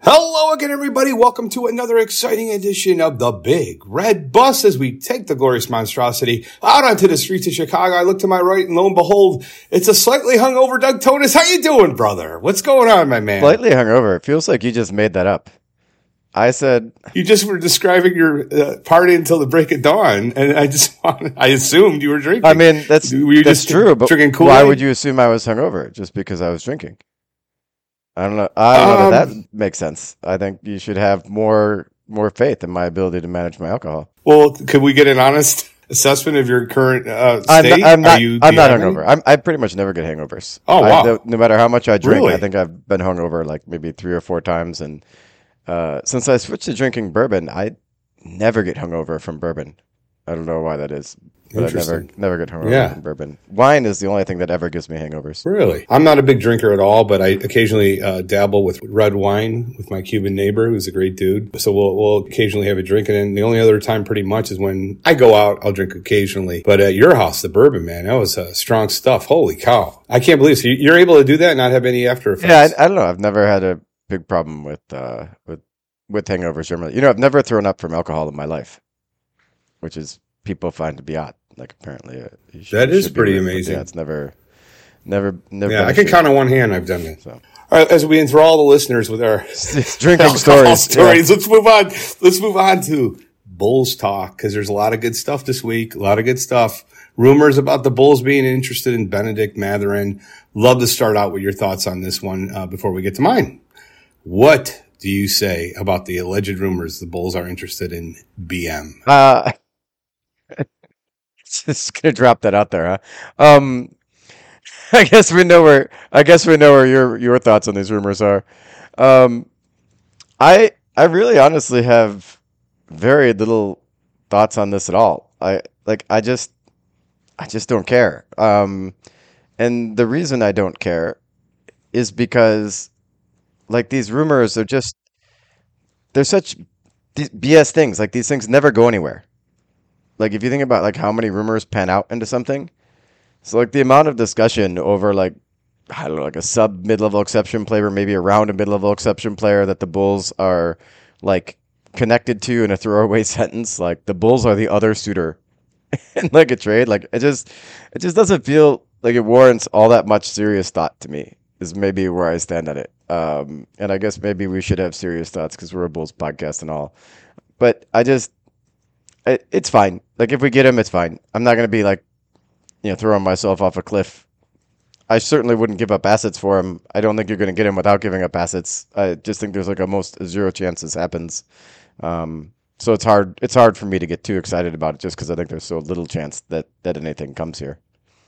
Hello again, everybody. Welcome to another exciting edition of the Big Red Bus as we take the glorious monstrosity out onto the streets of Chicago. I look to my right and lo and behold, it's a slightly hungover Doug Tonis. How you doing, brother? What's going on, my man? Slightly hungover. It feels like you just made that up. I said... You just were describing your party until the break of dawn, and I assumed you were drinking. I mean, that's true, but why would you assume I was hungover? Just because I was drinking? I don't know. I don't know if that makes sense. I think you should have more faith in my ability to manage my alcohol. Well, could we get an honest assessment of your current state? I'm not hungover. I pretty much never get hangovers. Oh, wow. No matter how much I drink, Really? I think I've been hungover like maybe 3 or 4 times. And since I switched to drinking bourbon, I never get hungover from bourbon. I don't know why that is, but I never get hungover from bourbon. Wine is the only thing that ever gives me hangovers. Really? I'm not a big drinker at all, but I occasionally dabble with red wine with my Cuban neighbor, who's a great dude. So we'll occasionally have a drink, and then the only other time pretty much is when I go out, I'll drink occasionally. But at your house, the bourbon, man, that was strong stuff. Holy cow. I can't believe it. So you're able to do that and not have any after effects? Yeah, I don't know. I've never had a big problem with hangovers generally. You know, I've never thrown up from alcohol in my life, which is people find to be odd. Like apparently, that is pretty amazing. Yeah, it's never. Yeah, I can count on one hand. I've done it. So. All right, as we enthrall the listeners with our drinking stories, let's move on. Let's move on to Bulls talk because there's a lot of good stuff this week. A lot of good stuff. Rumors about the Bulls being interested in Bennedict Mathurin. Love to start out with your thoughts on this one before we get to mine. What do you say about the alleged rumors the Bulls are interested in BM? Just gonna drop that out there, huh? I guess we know where your thoughts on these rumors are. I really honestly have very little thoughts on this at all. I just don't care. And the reason I don't care is because like these rumors are they're such BS things. Like these things never go anywhere. Like if you think about like how many rumors pan out into something, so like the amount of discussion over like I don't know, like a sub mid-level exception player, maybe around a mid-level exception player that the Bulls are like connected to in a throwaway sentence, like the Bulls are the other suitor in like a trade. Like it just doesn't feel like it warrants all that much serious thought to me. Is maybe where I stand on it. And I guess maybe we should have serious thoughts because we're a Bulls podcast and all. But it's fine. Like if we get him, it's fine. I'm not going to be like, throwing myself off a cliff. I certainly wouldn't give up assets for him. I don't think you're going to get him without giving up assets. I just think there's like almost 0 chance this happens. So it's hard. It's hard for me to get too excited about it just because I think there's so little chance that anything comes here.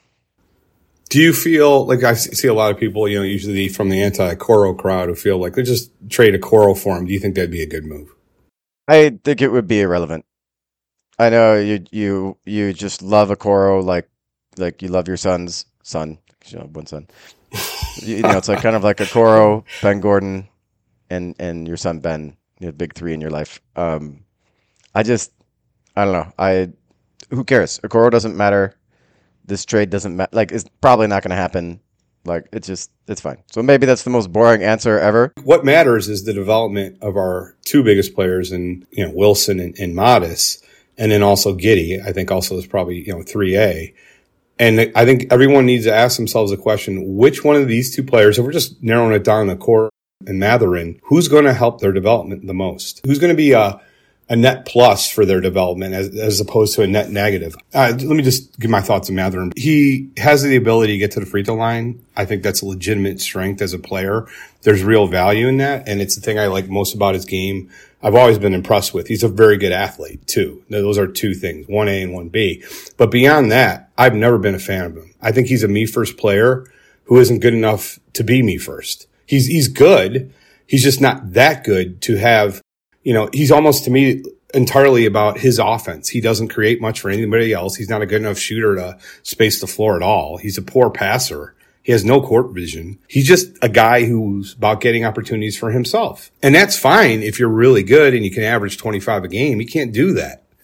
Do you feel like I see a lot of people, usually from the anti-Coro crowd who feel like they just trade a Coro for him? Do you think that'd be a good move? I think it would be irrelevant. I know you just love a Coro like you love your son's son. You have one son. It's like kind of like a Coro, Ben Gordon, and your son Ben. Big 3 in your life. I don't know. Who cares? A Coro doesn't matter. This trade doesn't matter. Like it's probably not going to happen. Like it's fine. So maybe that's the most boring answer ever. What matters is the development of our 2 biggest players, and Wilson and Modest. And then also Giddey, I think also is probably, 3A. And I think everyone needs to ask themselves a question, which one of these 2 players, if we're just narrowing it down to Coro and Mathurin, who's going to help their development the most? Who's going to be a net plus for their development as opposed to a net negative? Let me just give my thoughts on Mathurin. He has the ability to get to the free throw line. I think that's a legitimate strength as a player. There's real value in that. And it's the thing I like most about his game. I've always been impressed with. He's a very good athlete too. Those are 2 things, 1A and 1B. But beyond that, I've never been a fan of him. I think he's a me first player who isn't good enough to be me first. He's good. He's just not that good to have, he's almost to me entirely about his offense. He doesn't create much for anybody else. He's not a good enough shooter to space the floor at all. He's a poor passer. He has no court vision. He's just a guy who's about getting opportunities for himself. And that's fine if you're really good and you can average 25 a game. He can't do that.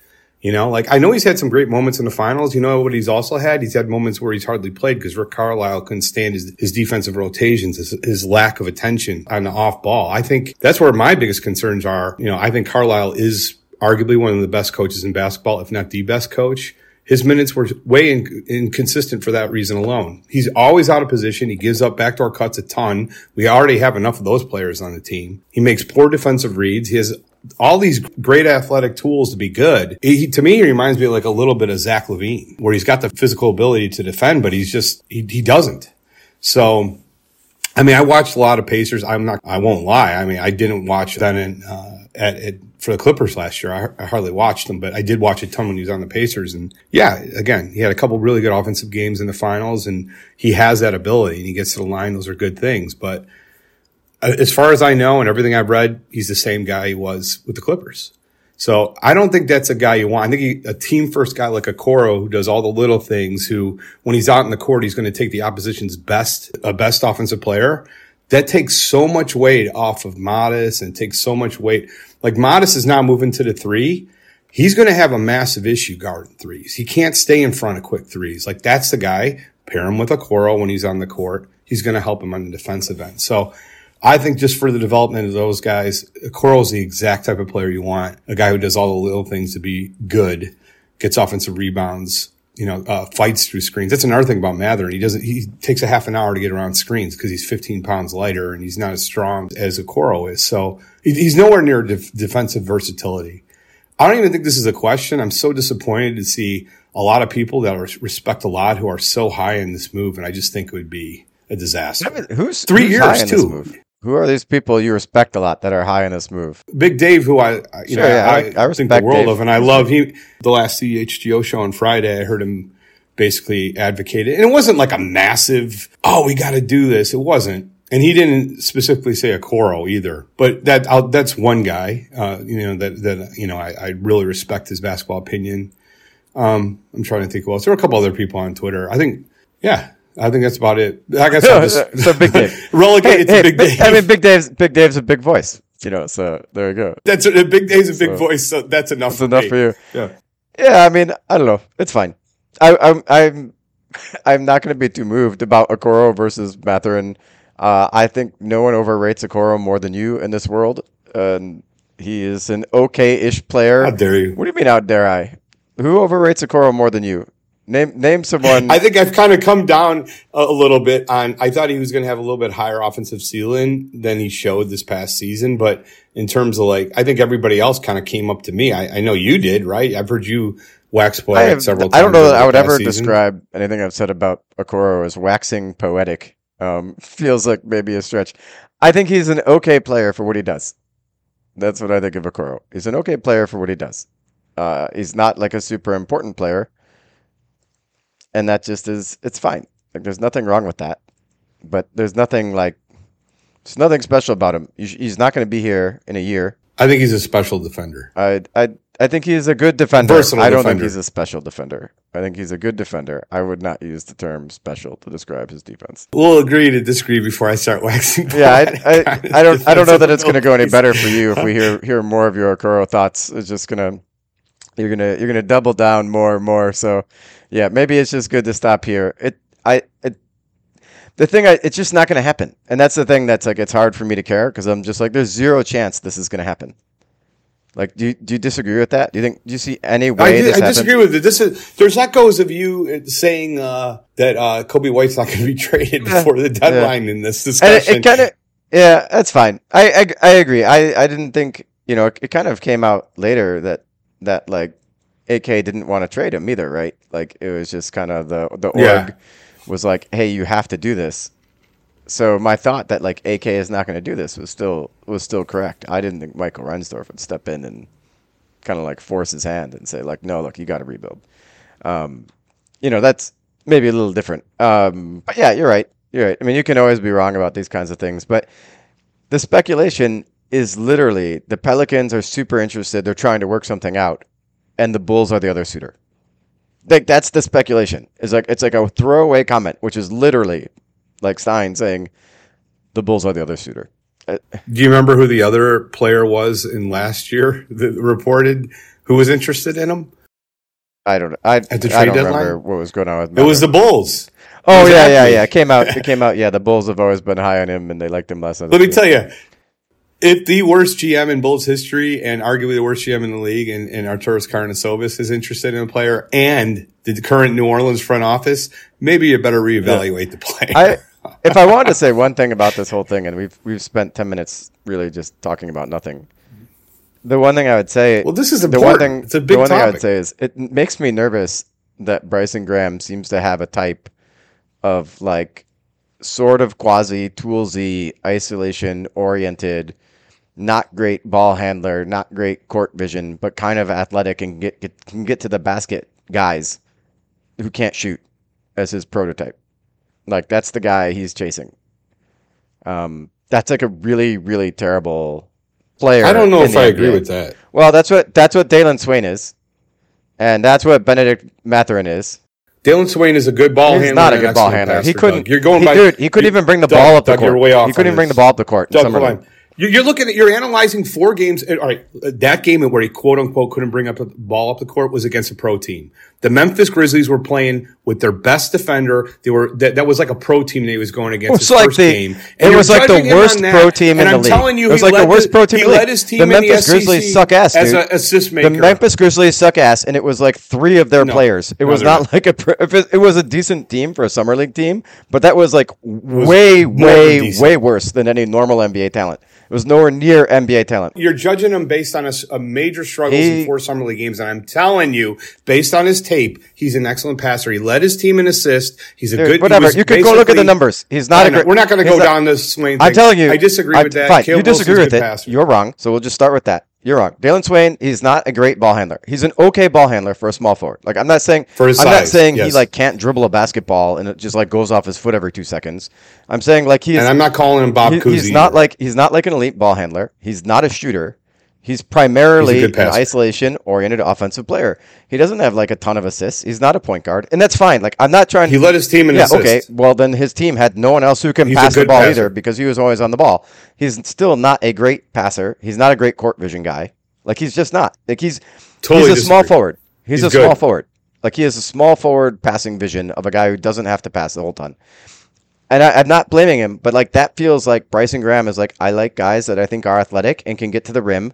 You know, like I know he's had some great moments in the finals. You know what he's also had? He's had moments where he's hardly played because Rick Carlisle couldn't stand his defensive rotations, his lack of attention on the off ball. I think that's where my biggest concerns are. You know, I think Carlisle is arguably one of the best coaches in basketball, if not the best coach. His minutes were way inconsistent for that reason alone. He's always out of position. He gives up backdoor cuts a ton. We already have enough of those players on the team. He makes poor defensive reads. He has all these great athletic tools to be good. To me, he reminds me of like a little bit of Zach LaVine, where he's got the physical ability to defend, but he's just, he doesn't. So, I mean, I watched a lot of Pacers. I won't lie. I mean, I didn't watch then for the Clippers last year. I hardly watched them, but I did watch a ton when he was on the Pacers. And yeah, again, he had a couple really good offensive games in the finals, and he has that ability and he gets to the line. Those are good things. But as far as I know and everything I've read, he's the same guy he was with the Clippers. So I don't think that's a guy you want. I think a team first guy like Okoro who does all the little things, who when he's out in the court, he's going to take the opposition's best offensive player. That takes so much weight off of Modest and takes so much weight. Like Modest is now moving to the three. He's going to have a massive issue guarding threes. He can't stay in front of quick threes. Like that's the guy. Pair him with Okoro when he's on the court. He's going to help him on the defensive end. So I think just for the development of those guys, Okoro's the exact type of player you want. A guy who does all the little things to be good, gets offensive rebounds, fights through screens. That's another thing about Mathurin. He takes a half an hour to get around screens because he's 15 pounds lighter and he's not as strong as Okoro is. So he's nowhere near defensive versatility. I don't even think this is a question. I'm so disappointed to see a lot of people that I respect a lot who are so high in this move, and I just think it would be a disaster. I mean, who's 3 years high in too? This move? Who are these people you respect a lot that are high in this move? Big Dave, who I respect think the world Dave. of, and I love the last CHGO show on Friday. I heard him basically advocate it, and it wasn't like a massive, we got to do this. It wasn't, and he didn't specifically say Okoro either. But that's one guy, I really respect his basketball opinion. I'm trying to think who else. There were a couple other people on Twitter. I think that's about it. I guess so Big Dave. Relegated to Big Dave. I mean, Big Dave's a big voice, so there you go. Big Dave's a big voice, so that's enough. That's enough for you. Yeah. I mean, I don't know. It's fine. I'm not going to be too moved about Okoro versus Mathurin. I think no one overrates Okoro more than you in this world. He is an okay-ish player. How dare you? What do you mean, how dare I? Who overrates Okoro more than you? Name someone. I think I've kind of come down a little bit on. I thought he was going to have a little bit higher offensive ceiling than he showed this past season, but in terms of I think everybody else kind of came up to me. I know you did, right? I've heard you wax poetic several times. I don't know that I would ever describe anything I've said about Okoro as waxing poetic. Feels like maybe a stretch. I think he's an okay player for what he does. That's what I think of Okoro. He's an okay player for what he does. He's not like a super important player. And that just it's fine. Like there's nothing wrong with that. But there's nothing special about him. He's not going to be here in a year. I think he's a special defender. I think he's a good defender. Versatile I don't defender. think he's a special defender. I think he's a good defender. I would not use the term special to describe his defense. We'll agree to disagree before I start waxing. Yeah, I don't know that it's going to go any better for you if we hear more of your Okoro thoughts. It's just you're gonna double down more and more. So yeah, maybe it's just good to stop here. It's just not going to happen. And that's the thing that's it's hard for me to care because I'm just there's zero chance this is going to happen. Do you disagree with that? Do you see any way I disagree with it. There's echoes of you saying that Kobe White's not going to be traded before the deadline in this discussion. That's fine. I agree. I didn't think, it kind of came out later that AK didn't want to trade him either, right? It was just kind of the org was hey, you have to do this. So my thought that AK is not going to do this was still correct. I didn't think Michael Reinsdorf would step in and kind of force his hand and say no, look, you got to rebuild. That's maybe a little different. But yeah, you're right. I mean, you can always be wrong about these kinds of things, but the speculation is literally the Pelicans are super interested. They're trying to work something out, and the Bulls are the other suitor. That's the speculation. It's a throwaway comment, which is literally Stein saying the Bulls are the other suitor. Do you remember who the other player was in last year that reported who was interested in him? I don't at the trade deadline? remember what was going on with It was the Bulls. Oh, Exactly. yeah. It came out. Yeah, the Bulls have always been high on him, and they liked him less. Let me tell you, if the worst GM in Bulls history and arguably the worst GM in the league and Arturas Karnisovas is interested in a player and the current New Orleans front office, maybe you better reevaluate the player. If I wanted to say one thing about this whole thing, and we've spent 10 minutes really just talking about nothing. The one thing I would say, well, this is important. It's a big The one topic. thing I would say is it makes me nervous that Bryson Graham seems to have a type of like sort of quasi toolsy, isolation oriented, not great ball handler, not great court vision, but kind of athletic and can get to the basket guys who can't shoot as his prototype. Like that's the guy he's chasing. That's like a really, really terrible player. I don't know in if the I NBA. agree with that. Well, that's what Dalen Swain is, and that's what Benedict Mathurin is. Dalen Swain is a good ball handler. He's not a and good an ball excellent handler. passer, He couldn't. Doug. You're going by, dude. He couldn't even bring the Doug, ball up the Doug, court. You're way off. He couldn't on even bring the this. ball up the court. in Doug, summer hold league. on. You're looking at, you're analyzing 4 games. All right, that game where he quote unquote couldn't bring up a ball up the court was against a pro team. The Memphis Grizzlies were playing with their best defender. They were that was like a pro team they was going against his first game. It was like the worst pro team in the league. And I'm telling you, it was like the worst pro team in the league. led his team the Memphis in the Grizzlies SEC suck ass, as dude. an assist maker. The Memphis Grizzlies suck ass, and it was like 3 of their players. It was not like it was a decent team for a summer league team, but that was like way worse than any normal NBA talent. It was nowhere near NBA talent. You're judging him based on a major struggles in 4 summer league games, and I'm telling you, based on his tape, he's an excellent passer. He led his team in assists. He's a good. Whatever. You could go look at the numbers. He's not a great. We're not going to go down this Swain thing. I'm telling you, I disagree with that. Fine, Caleb you disagree Wilson's with a good it. passer. You're wrong. So we'll just start with that. You're wrong. Dalen Swain, he's not a great ball handler. He's an okay ball handler for a small forward. Like I'm not saying For his I'm not size, saying yes. he like can't dribble a basketball and it just like goes off his foot every 2 seconds. I'm saying like he's And I'm not calling him Bob Cousy. he's not like an elite ball handler. He's not a shooter. He's primarily He's a good an passer. isolation-oriented offensive player. He doesn't have like a ton of assists. He's not a point guard, and that's fine. Like I'm not trying. He led his team in assists. Okay. Well, then his team had no one else who can He's a pass the good ball passer. either because he was always on the ball. He's still not a great passer. He's not a great court vision guy. Like he's just not. Like he's Totally a small disagree. forward. He's a good. small forward. Like he has a small forward passing vision of a guy who doesn't have to pass the whole ton. And I'm not blaming him, but like that feels like Bryson Graham is like I like guys that I think are athletic and can get to the rim,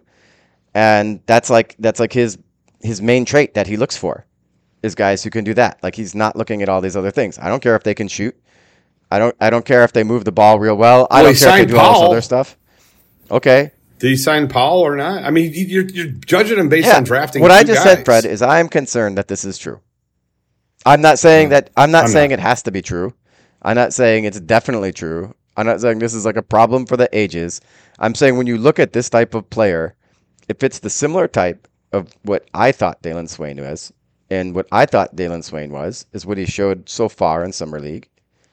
and that's like his main trait that he looks for is guys who can do that. Like he's not looking at all these other things. I don't care if they can shoot. I don't care if they move the ball real well. I don't he care if they signed do all this Powell. other stuff. Okay. Did he sign Powell or not? I mean, you're judging him based on drafting. What 2 I just guys. said, Fred, is I am concerned that this is true. I'm not saying that. I'm not saying it has to be true. I'm not saying it's definitely true. I'm not saying this is like a problem for the ages. I'm saying when you look at this type of player, it fits the similar type of what I thought Dalen Swain was, and what I thought Dalen Swain was is what he showed so far in summer league.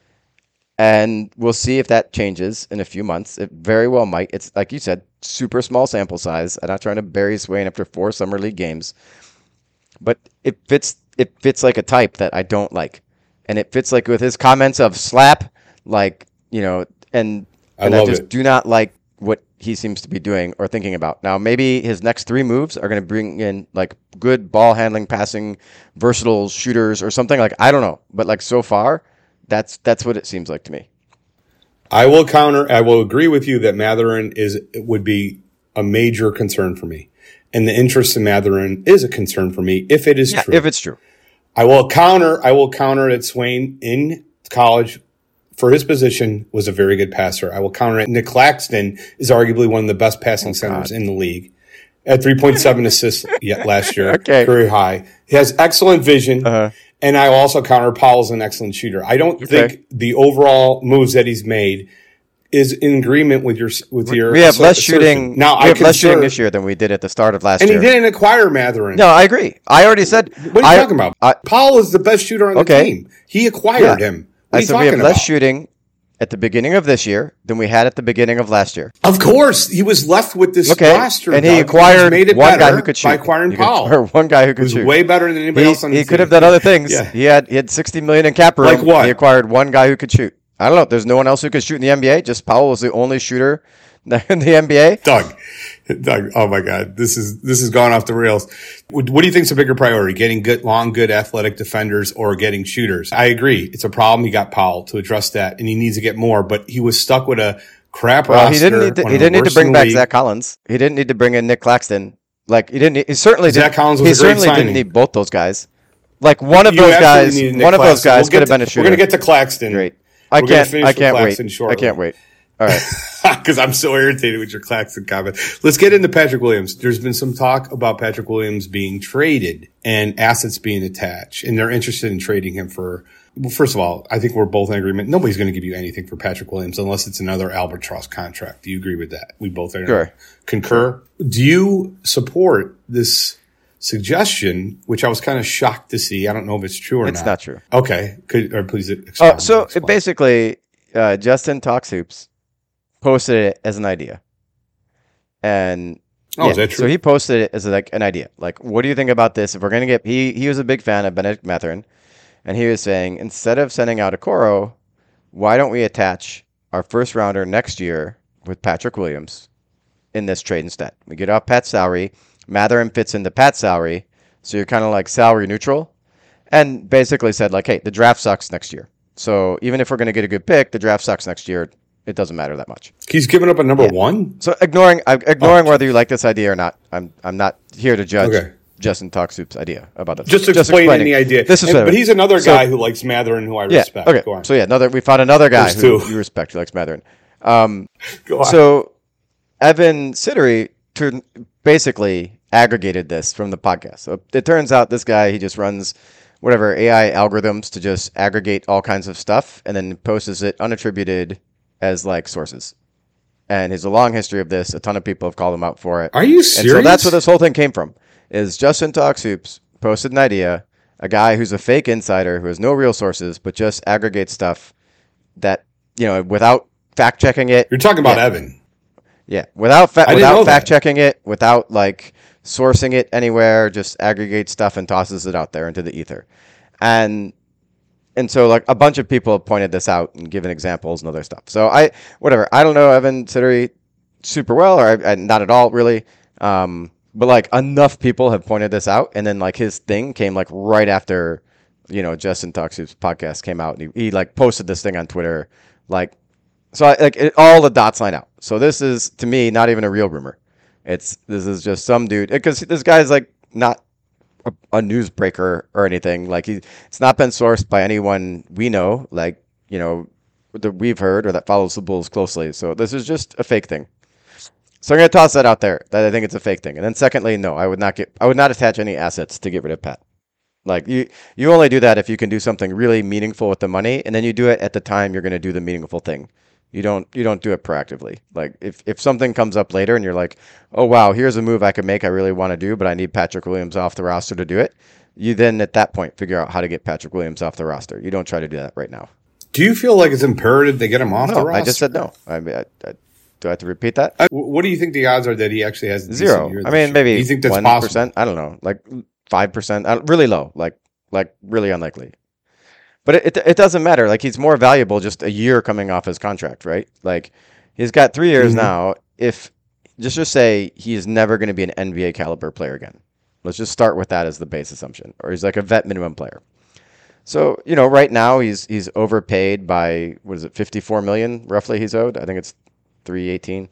And we'll see if that changes in a few months. It very well might. It's like you said, super small sample size. I'm not trying to bury Swain after 4 summer league games, but it fits. It fits like a type that I don't like, and it fits like with his comments of slap, like and I love just it. do not like what he seems to be doing or thinking about. Now, maybe his next 3 moves are going to bring in like good ball handling, passing, versatile shooters or something. Like I don't know, but like so far. That's what it seems like to me. I will counter. I will agree with you that Mathurin would be a major concern for me, and the interest in Mathurin is a concern for me if it is true. If it's true, I will counter that Swain in college for his position was a very good passer. I will counter it. Nick Claxton is arguably one of the best passing centers in the league at 3.7 assists last year, Okay. career high. He has excellent vision. And I also counter Powell's an excellent shooter. I don't think the overall moves that he's made is in agreement with your. we have less shooting. Now we have less shooting this year than we did at the start of last and year. he didn't acquire Mathurin. No, I agree. I already said. What are you talking about? Powell is the best shooter on the team. He acquired him. What are you I said talking we have about? less shooting at the beginning of this year than we had at the beginning of last year. Of course, he was left with this roster, and he Doug. acquired He's made it one better guy who could shoot. by acquiring Powell. One guy who could was shoot. way better than anybody else on the He team. could have done other things. Yeah. He had $60 million in cap room. Like what? He acquired one guy who could shoot. I don't know. There's no one else who could shoot in the NBA. Just Powell was the only shooter in the NBA. Doug, Oh my God, this is gone off the rails. What do you think's a bigger priority? Getting good athletic defenders or getting shooters? I agree. It's a problem. He got Powell to address that, and he needs to get more. But he was stuck with a crap roster. He didn't need to bring back Zach Collins. He didn't need to bring in Nick Claxton. Like he certainly Zach Collins was he a great certainly signing. didn't need both those guys. Like one of those guys could have been a shooter. We're gonna get to Claxton. Great. I can't wait. Shortly. I can't wait. All right. Because I'm so irritated with your Claxton comment. Let's get into Patrick Williams. There's been some talk about Patrick Williams being traded and assets being attached, and they're interested in trading him for. Well, first of all, I think we're both in agreement. Nobody's going to give you anything for Patrick Williams unless it's another albatross contract. Do you agree with that? We both concur. Do you support this suggestion, which I was kind of shocked to see? I don't know if it's true or not. It's not true. Okay. Please explain. Basically, Justin Talks Hoops posted it as an idea. And is that true? So he posted it as an idea. Like, what do you think about this? If we're going to get, he was a big fan of Benedict Mathurin, and he was saying, instead of sending out Okoro, why don't we attach our first rounder next year with Patrick Williams in this trade instead? We get off Pat's salary. Mathurin fits into Pat's salary, so you're kind of like salary neutral, and basically said like, hey, the draft sucks next year. So even if we're going to get a good pick, the draft sucks next year. It doesn't matter that much. He's given up a number one. So ignoring whether you like this idea or not, I'm not here to judge Justin Talks Hoops' idea about this. Just explaining the idea. But he's another guy who likes Mathurin, who I respect. Okay. Go on. So we found another guy who you respect, who likes Mathurin. Go on. So Evan Siddery basically aggregated this from the podcast. So it turns out this guy, he just runs whatever AI algorithms to just aggregate all kinds of stuff and then posts it unattributed as like sources. And there's a long history of this. A ton of people have called him out for it. Are you serious? And so that's where this whole thing came from. Is Justin Talks Hoops posted an idea, a guy who's a fake insider who has no real sources, but just aggregates stuff that, without fact checking it. You're talking about Evan. Yeah. Without fact checking it, without like sourcing it anywhere, just aggregates stuff and tosses it out there into the ether. And so like a bunch of people have pointed this out and given examples and other stuff. So I don't know Evan Siddery super well, or not at all really. But like enough people have pointed this out, and then like his thing came like right after, Justin Talks Hoops podcast came out, and he like posted this thing on Twitter, like, so all the dots line out. So this is to me not even a real rumor. This is just some dude, because this guy's like not a newsbreaker or anything. Like it's not been sourced by anyone we know, like, that we've heard or that follows the Bulls closely. So this is just a fake thing. So I'm going to toss that out there, that I think it's a fake thing. And then secondly, no, I would not attach any assets to get rid of Pat. Like you only do that if you can do something really meaningful with the money, and then you do it at the time you're going to do the meaningful thing. You don't do it proactively. Like if something comes up later and you're like, oh wow, here's a move I could make, I really want to do, but I need Patrick Williams off the roster to do it. You then at that point figure out how to get Patrick Williams off the roster. You don't try to do that right now. Do you feel like it's imperative to get him off the roster? I just said no. Do I have to repeat that? What do you think the odds are that he actually has a 0? Year maybe. Do you think that's 1%? possible? I don't know, like 5%. Really low, like really unlikely. But it doesn't matter. Like he's more valuable just a year coming off his contract, right? Like he's got 3 years now. If just say he is never going to be an NBA caliber player again. Let's just start with that as the base assumption. Or he's like a vet minimum player. So, right now he's overpaid by, what is it, $54 million roughly he's owed? I think it's $318.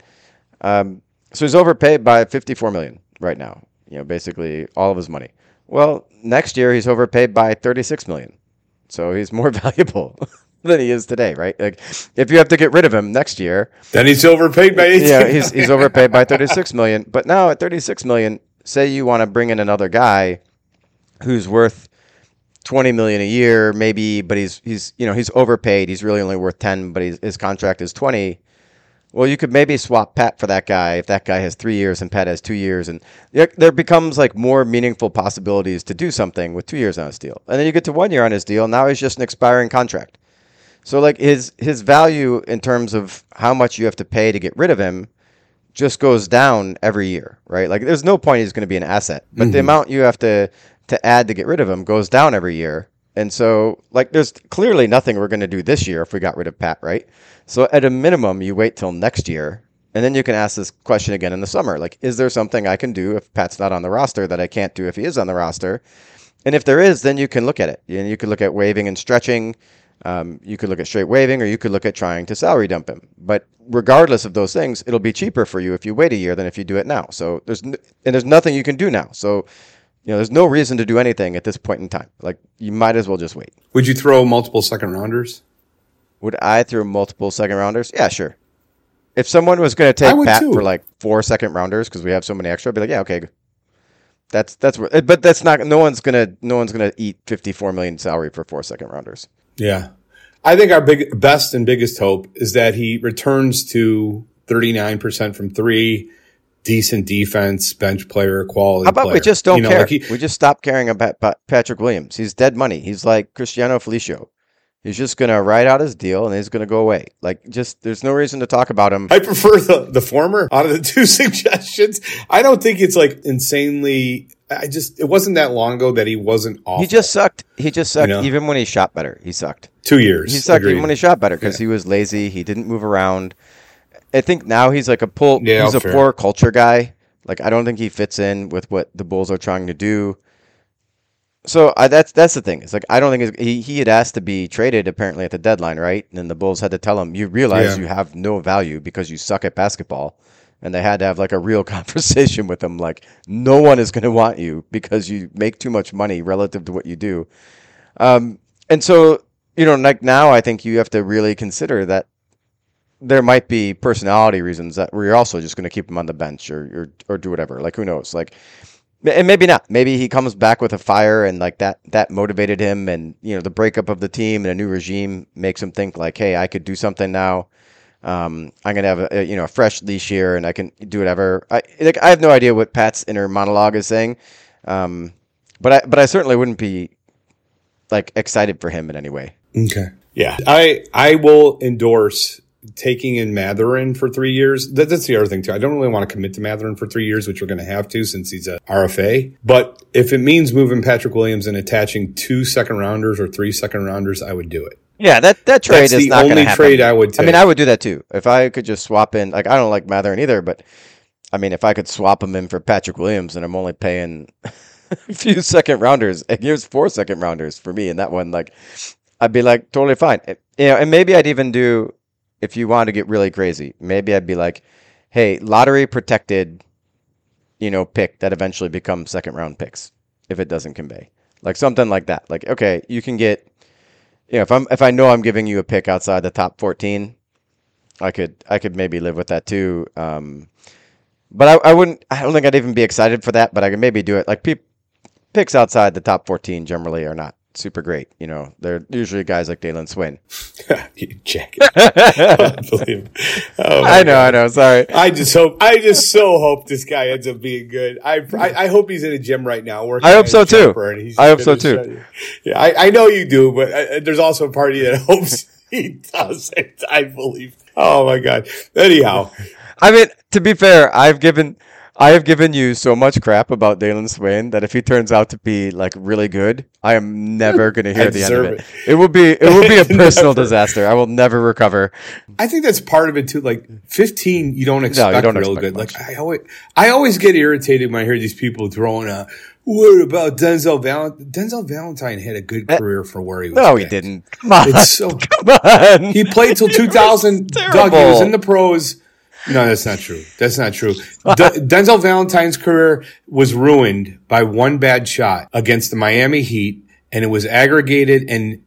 So he's overpaid by $54 million right now. Basically all of his money. Well, next year he's overpaid by $36 million. So he's more valuable than he is today, right? Like if you have to get rid of him next year, then he's overpaid by 18. Yeah, he's overpaid by $36 million. But now at $36 million, say you want to bring in another guy who's worth $20 million a year, maybe, but he's overpaid. He's really only worth 10, but his contract is 20. Well, you could maybe swap Pat for that guy if that guy has 3 years and Pat has 2 years, and there becomes like more meaningful possibilities to do something with 2 years on his deal. And then you get to 1 year on his deal. Now he's just an expiring contract. So like his value in terms of how much you have to pay to get rid of him just goes down every year, right? Like there's no point he's going to be an asset, but the amount you have to add to get rid of him goes down every year. And so like there's clearly nothing we're going to do this year if we got rid of Pat, right? So at a minimum, you wait till next year And then you can ask this question again in the summer. Like, is there something I can do if Pat's not on the roster that I can't do if he is on the roster? And if there is, then you can look at it. And you could look at waiving and stretching. You could look at straight waiving, or you could look at trying to salary dump him. But regardless of those things, it'll be cheaper for you if you wait a year than if you do it now. So there's nothing you can do now. So there's no reason to do anything at this point in time. Like, you might as well just wait. Would you throw multiple second rounders? Would I throw multiple second rounders? Yeah, sure. If someone was going to take Pat for like 4 second rounders because we have so many extra, I'd be like, yeah, okay. That's but that's not. No one's gonna eat $54 million salary for 4 second rounders. Yeah, I think our best and biggest hope is that he returns to 39% from three, decent defense, bench player, quality. How about player. We just don't care? We just stop caring about Patrick Williams. He's dead money. He's like Cristiano Felicio. He's just going to ride out his deal and he's going to go away. Like, just there's no reason to talk about him. I prefer the former out of the two suggestions. I don't think it's like insanely. It wasn't that long ago that he wasn't awful. He just sucked. Even when he shot better. He sucked. 2 years. He sucked even when he shot better because he was lazy. He didn't move around. I think now he's like he's a poor culture guy. Like, I don't think he fits in with what the Bulls are trying to do. So that's the thing. It's like, I don't think he had asked to be traded apparently at the deadline, right? And then the Bulls had to tell him, you realize you have no value because you suck at basketball. And they had to have like a real conversation with him. Like, no one is going to want you because you make too much money relative to what you do. And so, like now I think you have to really consider that there might be personality reasons that where you're also just going to keep him on the bench or do whatever. Like, who knows? Like, and maybe not. Maybe he comes back with a fire and like that motivated him, and the breakup of the team and a new regime makes him think like, hey, I could do something now. I'm gonna have a fresh leash here, and I can do whatever. I have no idea what Pat's inner monologue is saying, but I certainly wouldn't be like excited for him in any way. Okay, yeah, I will endorse taking in Mathurin for 3 years. That's the other thing too. I don't really want to commit to Mathurin for 3 years, which we're going to have to since he's a RFA. But if it means moving Patrick Williams and attaching 2 second rounders or 3 second rounders, I would do it. Yeah, that trade is not going to happen. That's the only trade I would take. I mean, I would do that too. If I could just swap in, like, I don't like Mathurin either, but I mean, if I could swap him in for Patrick Williams and I'm only paying a few second rounders, and here's 4 second rounders for me in that one, like, I'd be like totally fine. And maybe I'd even do, if you want to get really crazy, maybe I'd be like, hey, lottery protected, pick that eventually becomes second round picks if it doesn't convey. Like something like that. Like, okay, you can get, if I know I'm giving you a pick outside the top 14, I could maybe live with that too. But I don't think I'd even be excited for that, but I could maybe do it. Like picks outside the top 14 generally are not super great. They're usually guys like Dalen Swin. You jacket. Unbelievable. Oh, I know. Sorry. I just so hope this guy ends up being good. I hope he's in a gym right now working. I hope so too. Yeah, I know you do, but there's also a party that hopes he doesn't. I believe. Oh my God. Anyhow, I mean, to be fair, I have given you so much crap about Dalen Swain that if he turns out to be like really good, I am never going to hear the end of it. It will be a personal disaster. I will never recover. I think that's part of it too. Like 15, you don't expect real good. Much. Like I always get irritated when I hear these people throwing a what about Denzel Valentine? Denzel Valentine had a good career for where he was. No, picked. He didn't. Come on. Come on. He played till 2000. Doug, he was in the pros. No, that's not true. Denzel Valentine's career was ruined by one bad shot against the Miami Heat, and it was aggregated, and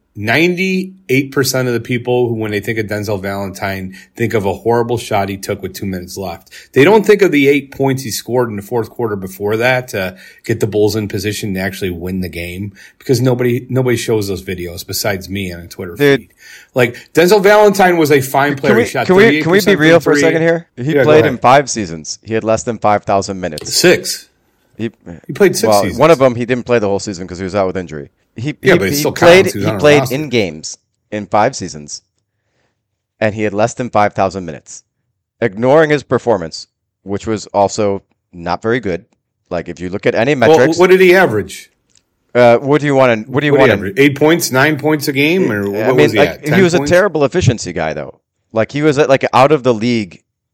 98% of the people who, when they think of Denzel Valentine, think of a horrible shot he took with 2 minutes left. They don't think of the 8 points he scored in the fourth quarter before that to get the Bulls in position to actually win the game, because nobody shows those videos besides me on a Twitter feed. Like, Denzel Valentine was a fine player. Can we be real for a second here? He played in 5 seasons. He had less than 5,000 minutes. 6. He played 6 seasons. One of them he didn't play the whole season because he was out with injury. He played in games in 5 seasons, and he had less than 5,000 minutes. Ignoring his performance, which was also not very good. Like, if you look at any metrics, what did he average? What do you want? What do you want? 8 points, 9 points a game, or what was he at? He was a terrible efficiency guy, though. Like, he was at like out of the league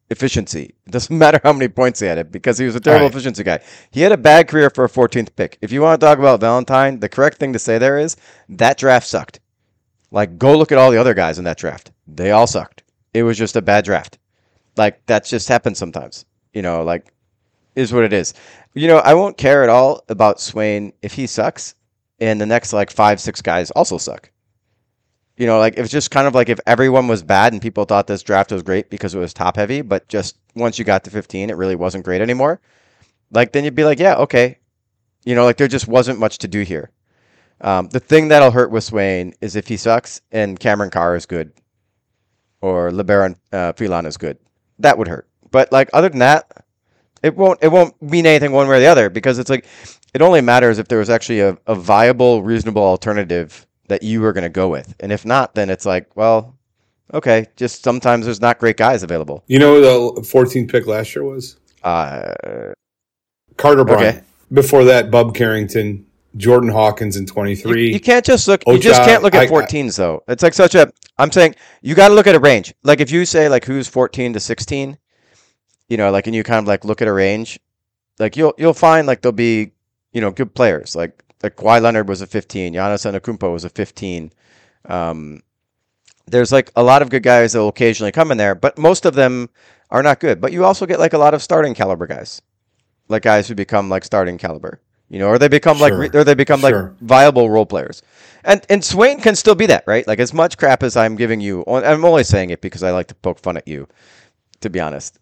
efficiency. It doesn't matter how many points he had because he was a terrible efficiency guy. He had a bad career for a 14th pick. If you want to talk about Valentine, the correct thing to say there is that draft sucked. Like, go look at all the other guys in that draft. They all sucked. It was just a bad draft. Like, that just happens sometimes. Like, is what it is. I won't care at all about Swain if he sucks and the next, like, 5-6 guys also suck. Like, it's just kind of like if everyone was bad and people thought this draft was great because it was top heavy, but just once you got to 15, it really wasn't great anymore. Like, then you'd be like, yeah, okay. Like, there just wasn't much to do here. The thing that'll hurt with Swain is if he sucks and Cameron Carr is good or LeBaron Phelan is good. That would hurt. But, like, other than that, it won't mean anything one way or the other because it's like it only matters if there was actually a viable, reasonable alternative that you were going to go with. And if not, then it's like, well, okay, just sometimes there's not great guys available. You know who the 14th pick last year was? Carter Bryant. Okay. Before that, Bub Carrington, Jordan Hawkins in 23. You can't just look. You just can't look at 14s though. It's like such a. I'm saying you got to look at a range. Like if you say like who's 14 to 16, like and you kind of like look at a range, like you'll find like there'll be good players like Kawhi Leonard was a 15, Giannis Antetokounmpo was a 15. There's like a lot of good guys that will occasionally come in there, but most of them are not good. But you also get like a lot of starting caliber guys, like guys who become like starting caliber. Or they become like viable role players. And Swain can still be that, right? Like as much crap as I'm giving you, I'm only saying it because I like to poke fun at you, to be honest.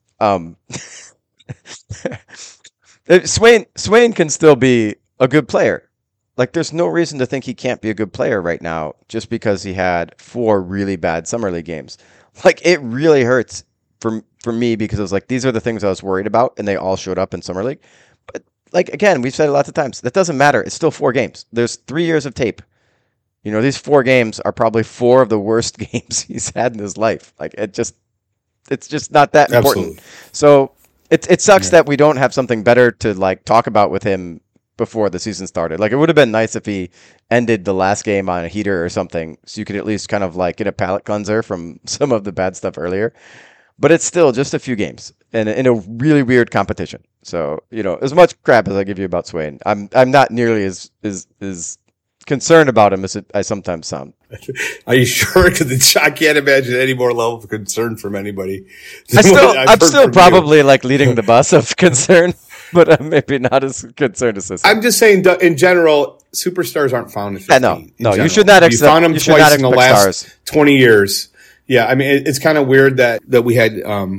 Swain can still be a good player. Like there's no reason to think he can't be a good player right now just because he had 4 really bad summer league games. Like it really hurts for me because it was like these are the things I was worried about and they all showed up in summer league. But like again, we've said it lots of times. That doesn't matter. It's still 4 games. There's 3 years of tape. These 4 games are probably 4 of the worst games he's had in his life. Like it's just not that important. Absolutely. So it sucks that we don't have something better to like talk about with him before the season started. Like it would have been nice if he ended the last game on a heater or something, so you could at least kind of like get a palate cleanser from some of the bad stuff earlier. But it's still just a few games and in a really weird competition. So as much crap as I give you about Swain, I'm not nearly as concerned about him as I sometimes sound. Are you sure? Because I can't imagine any more level of concern from anybody. I'm still probably like leading the bus of concern, but I'm maybe not as concerned as this. I'm just saying, in general, superstars aren't found at 15. No, you should not accept. You found them twice in the last stars. 20 years. Yeah, I mean, it's kind of weird that we had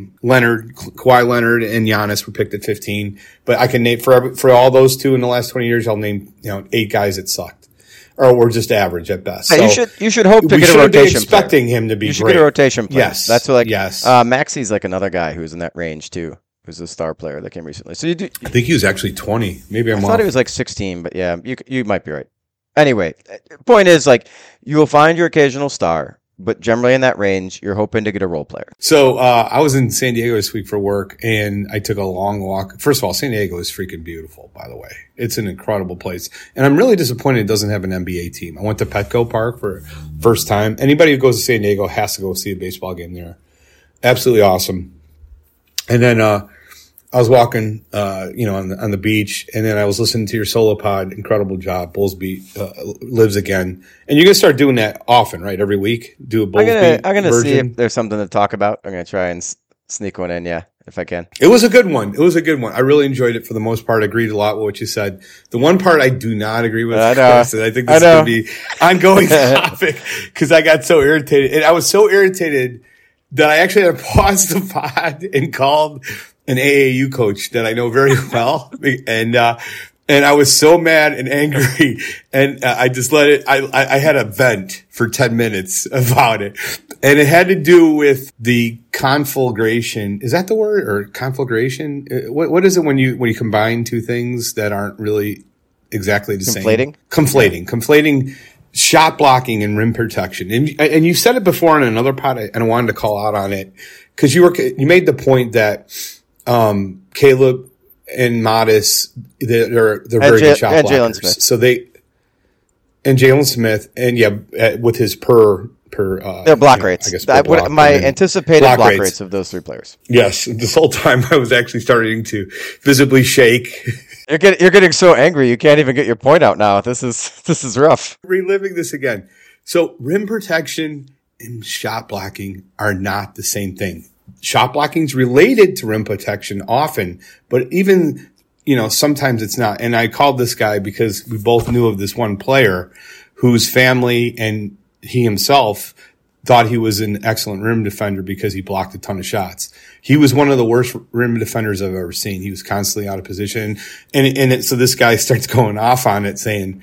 Kawhi Leonard and Giannis were picked at 15, but I can name for all those 2 in the last 20 years, I'll name 8 guys that sucked. Or we're just average at best. Yeah, so you should hope to get a rotation player. Expecting him to be great. You should get a rotation player. Yes. That's what, like, yes. Maxi's like another guy who's in that range too, who's a star player that came recently. So I think he was actually 20. Maybe I'm off. I thought he was like 16, but yeah, you might be right. Anyway, point is like you will find your occasional star, but generally in that range, you're hoping to get a role player. So I was in San Diego this week for work, and I took a long walk. First of all, San Diego is freaking beautiful, by the way. It's an incredible place. And I'm really disappointed it doesn't have an NBA team. I went to Petco Park for first time. Anybody who goes to San Diego has to go see a baseball game there. Absolutely awesome. And then I was walking, on the beach, and then I was listening to your solo pod. Incredible job. Bulls Beat lives again, and you're gonna start doing that often, right? Every week, do a Bulls Beat. I'm gonna see if there's something to talk about. I'm gonna try and sneak one in, yeah, if I can. It was a good one. I really enjoyed it for the most part. I agreed a lot with what you said. The one part I do not agree with, Chris, and I think this is gonna be ongoing topic because I got so irritated, and I was so irritated that I actually had to pause the pod and called an AAU coach that I know very well. And I was so mad and angry, and I just let it, I had a vent for 10 minutes about it. And it had to do with the conflagration. Is that the word? Or conflagration? What is it when you combine 2 things that aren't really exactly the same? Conflating shot blocking and rim protection. And you said it before in another pod, and I wanted to call out on it because you made the point that Caleb and Modis, they're very good shot blockers. Jalen Smith. And Jalen Smith, and with his per per. Their block I rates. guess per block, My anticipated block rates of those three players. Yes, this whole time I was actually starting to visibly shake. You're getting so angry you can't even get your point out now. This is rough. Reliving this again. So rim protection and shot blocking are not the same thing. Shot blocking is related to rim protection often, but even, sometimes it's not. And I called this guy because we both knew of this one player whose family and he himself thought he was an excellent rim defender because he blocked a ton of shots. He was one of the worst rim defenders I've ever seen. He was constantly out of position. So this guy starts going off on it saying,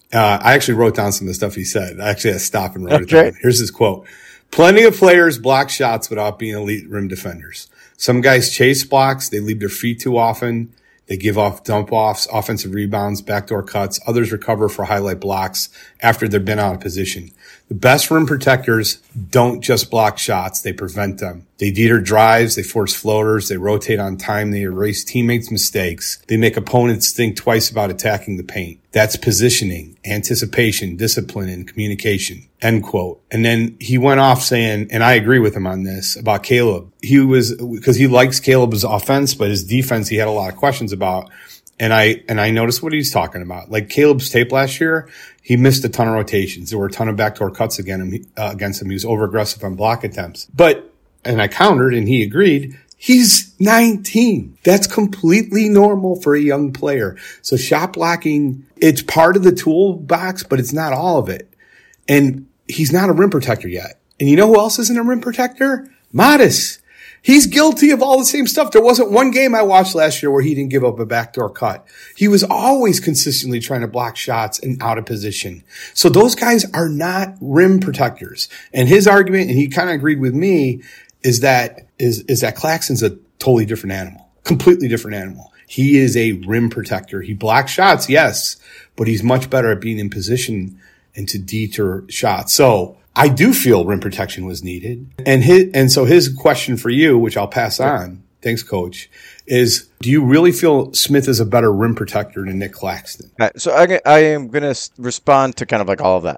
I actually wrote down some of the stuff he said. I actually had to stop and write it down. Here's his quote. Plenty of players block shots without being elite rim defenders. Some guys chase blocks. They leave their feet too often. They give off dump offs, offensive rebounds, backdoor cuts. Others recover for highlight blocks after they've been out of position. The best rim protectors don't just block shots. They prevent them. They deter drives. They force floaters. They rotate on time. They erase teammates' mistakes. They make opponents think twice about attacking the paint. That's positioning, anticipation, discipline, and communication. End quote. And then he went off saying, and I agree with him on this, about Caleb. Because he likes Caleb's offense, but his defense he had a lot of questions about. And I noticed what he's talking about. Like Caleb's tape last year, he missed a ton of rotations. There were a ton of backdoor cuts against him. He was over-aggressive on block attempts. And I countered and he agreed, he's 19. That's completely normal for a young player. So shot blocking, it's part of the toolbox, but it's not all of it. And he's not a rim protector yet. And you know who else isn't a rim protector? Modis. He's guilty of all the same stuff. There wasn't one game I watched last year where he didn't give up a backdoor cut. He was always consistently trying to block shots and out of position. So those guys are not rim protectors. And his argument, and he kind of agreed with me, is that Claxton's a totally different animal, completely different animal. He is a rim protector. He blocks shots, yes, but he's much better at being in position and to deter shots. So I do feel rim protection was needed. And so his question for you, which I'll pass on, thanks, Coach, is do you really feel Smith is a better rim protector than Nick Claxton? So I am going to respond to kind of like all of that.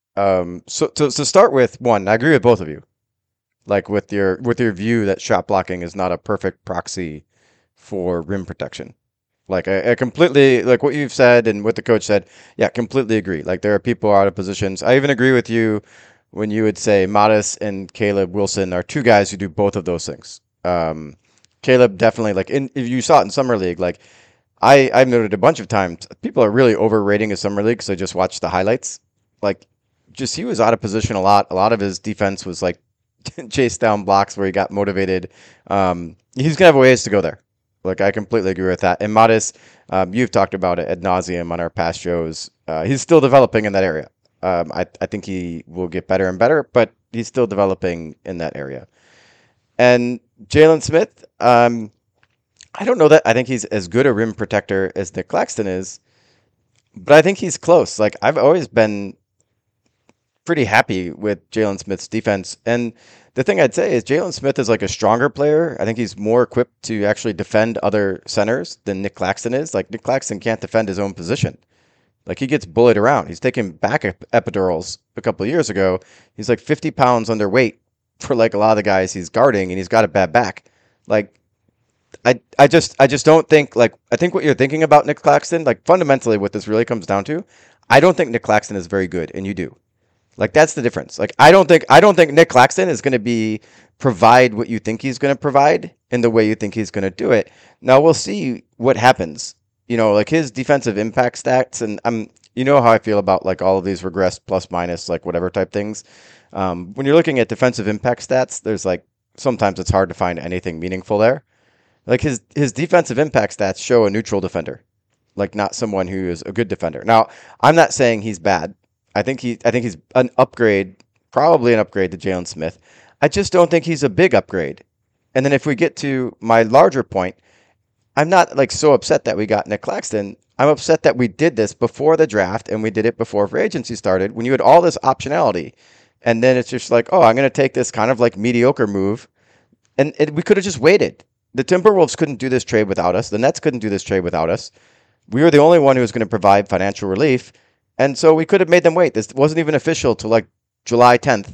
So to start with, one, I agree with both of you. Like with your view that shot blocking is not a perfect proxy for rim protection. Like I completely, like what you've said and what the coach said, yeah, completely agree. Like there are people out of positions. I even agree with you when you would say Modis and Caleb Wilson are two guys who do both of those things. Caleb definitely, like if you saw it in Summer League, like I've noted a bunch of times, people are really overrating his Summer League because I just watched the highlights. Like just he was out of position a lot. A lot of his defense was like chase down blocks where he got motivated. He's going to have ways to go there. Like, I completely agree with that. And Modis, you've talked about it ad nauseum on our past shows. He's still developing in that area. I think he will get better and better, but he's still developing in that area. And Jalen Smith, I don't know that I think he's as good a rim protector as Nick Claxton is, but I think he's close. Like, I've always been pretty happy with Jalen Smith's defense. And the thing I'd say is Jalen Smith is like a stronger player. I think he's more equipped to actually defend other centers than Nick Claxton is. Like Nick Claxton can't defend his own position. Like he gets bullied around. He's taking back epidurals a couple of years ago. He's like 50 pounds underweight for like a lot of the guys he's guarding, and he's got a bad back. Like I just don't think, like, I think what you're thinking about Nick Claxton, like fundamentally what this really comes down to, I don't think Nick Claxton is very good, and you do. Like that's the difference. Like I don't think Nick Claxton is going to provide what you think he's going to provide in the way you think he's going to do it. Now we'll see what happens. You know, like his defensive impact stats, and you know how I feel about like all of these regress plus minus like whatever type things. When you're looking at defensive impact stats, there's like sometimes it's hard to find anything meaningful there. Like his defensive impact stats show a neutral defender, like not someone who is a good defender. Now I'm not saying he's bad. I think he's an upgrade, probably an upgrade to Jalen Smith. I just don't think he's a big upgrade. And then if we get to my larger point, I'm not like so upset that we got Nick Claxton. I'm upset that we did this before the draft and we did it before free agency started when you had all this optionality. And then it's just like, oh, I'm going to take this kind of like mediocre move. And we could have just waited. The Timberwolves couldn't do this trade without us. The Nets couldn't do this trade without us. We were the only one who was going to provide financial relief. And so we could have made them wait. This wasn't even official till like July 10th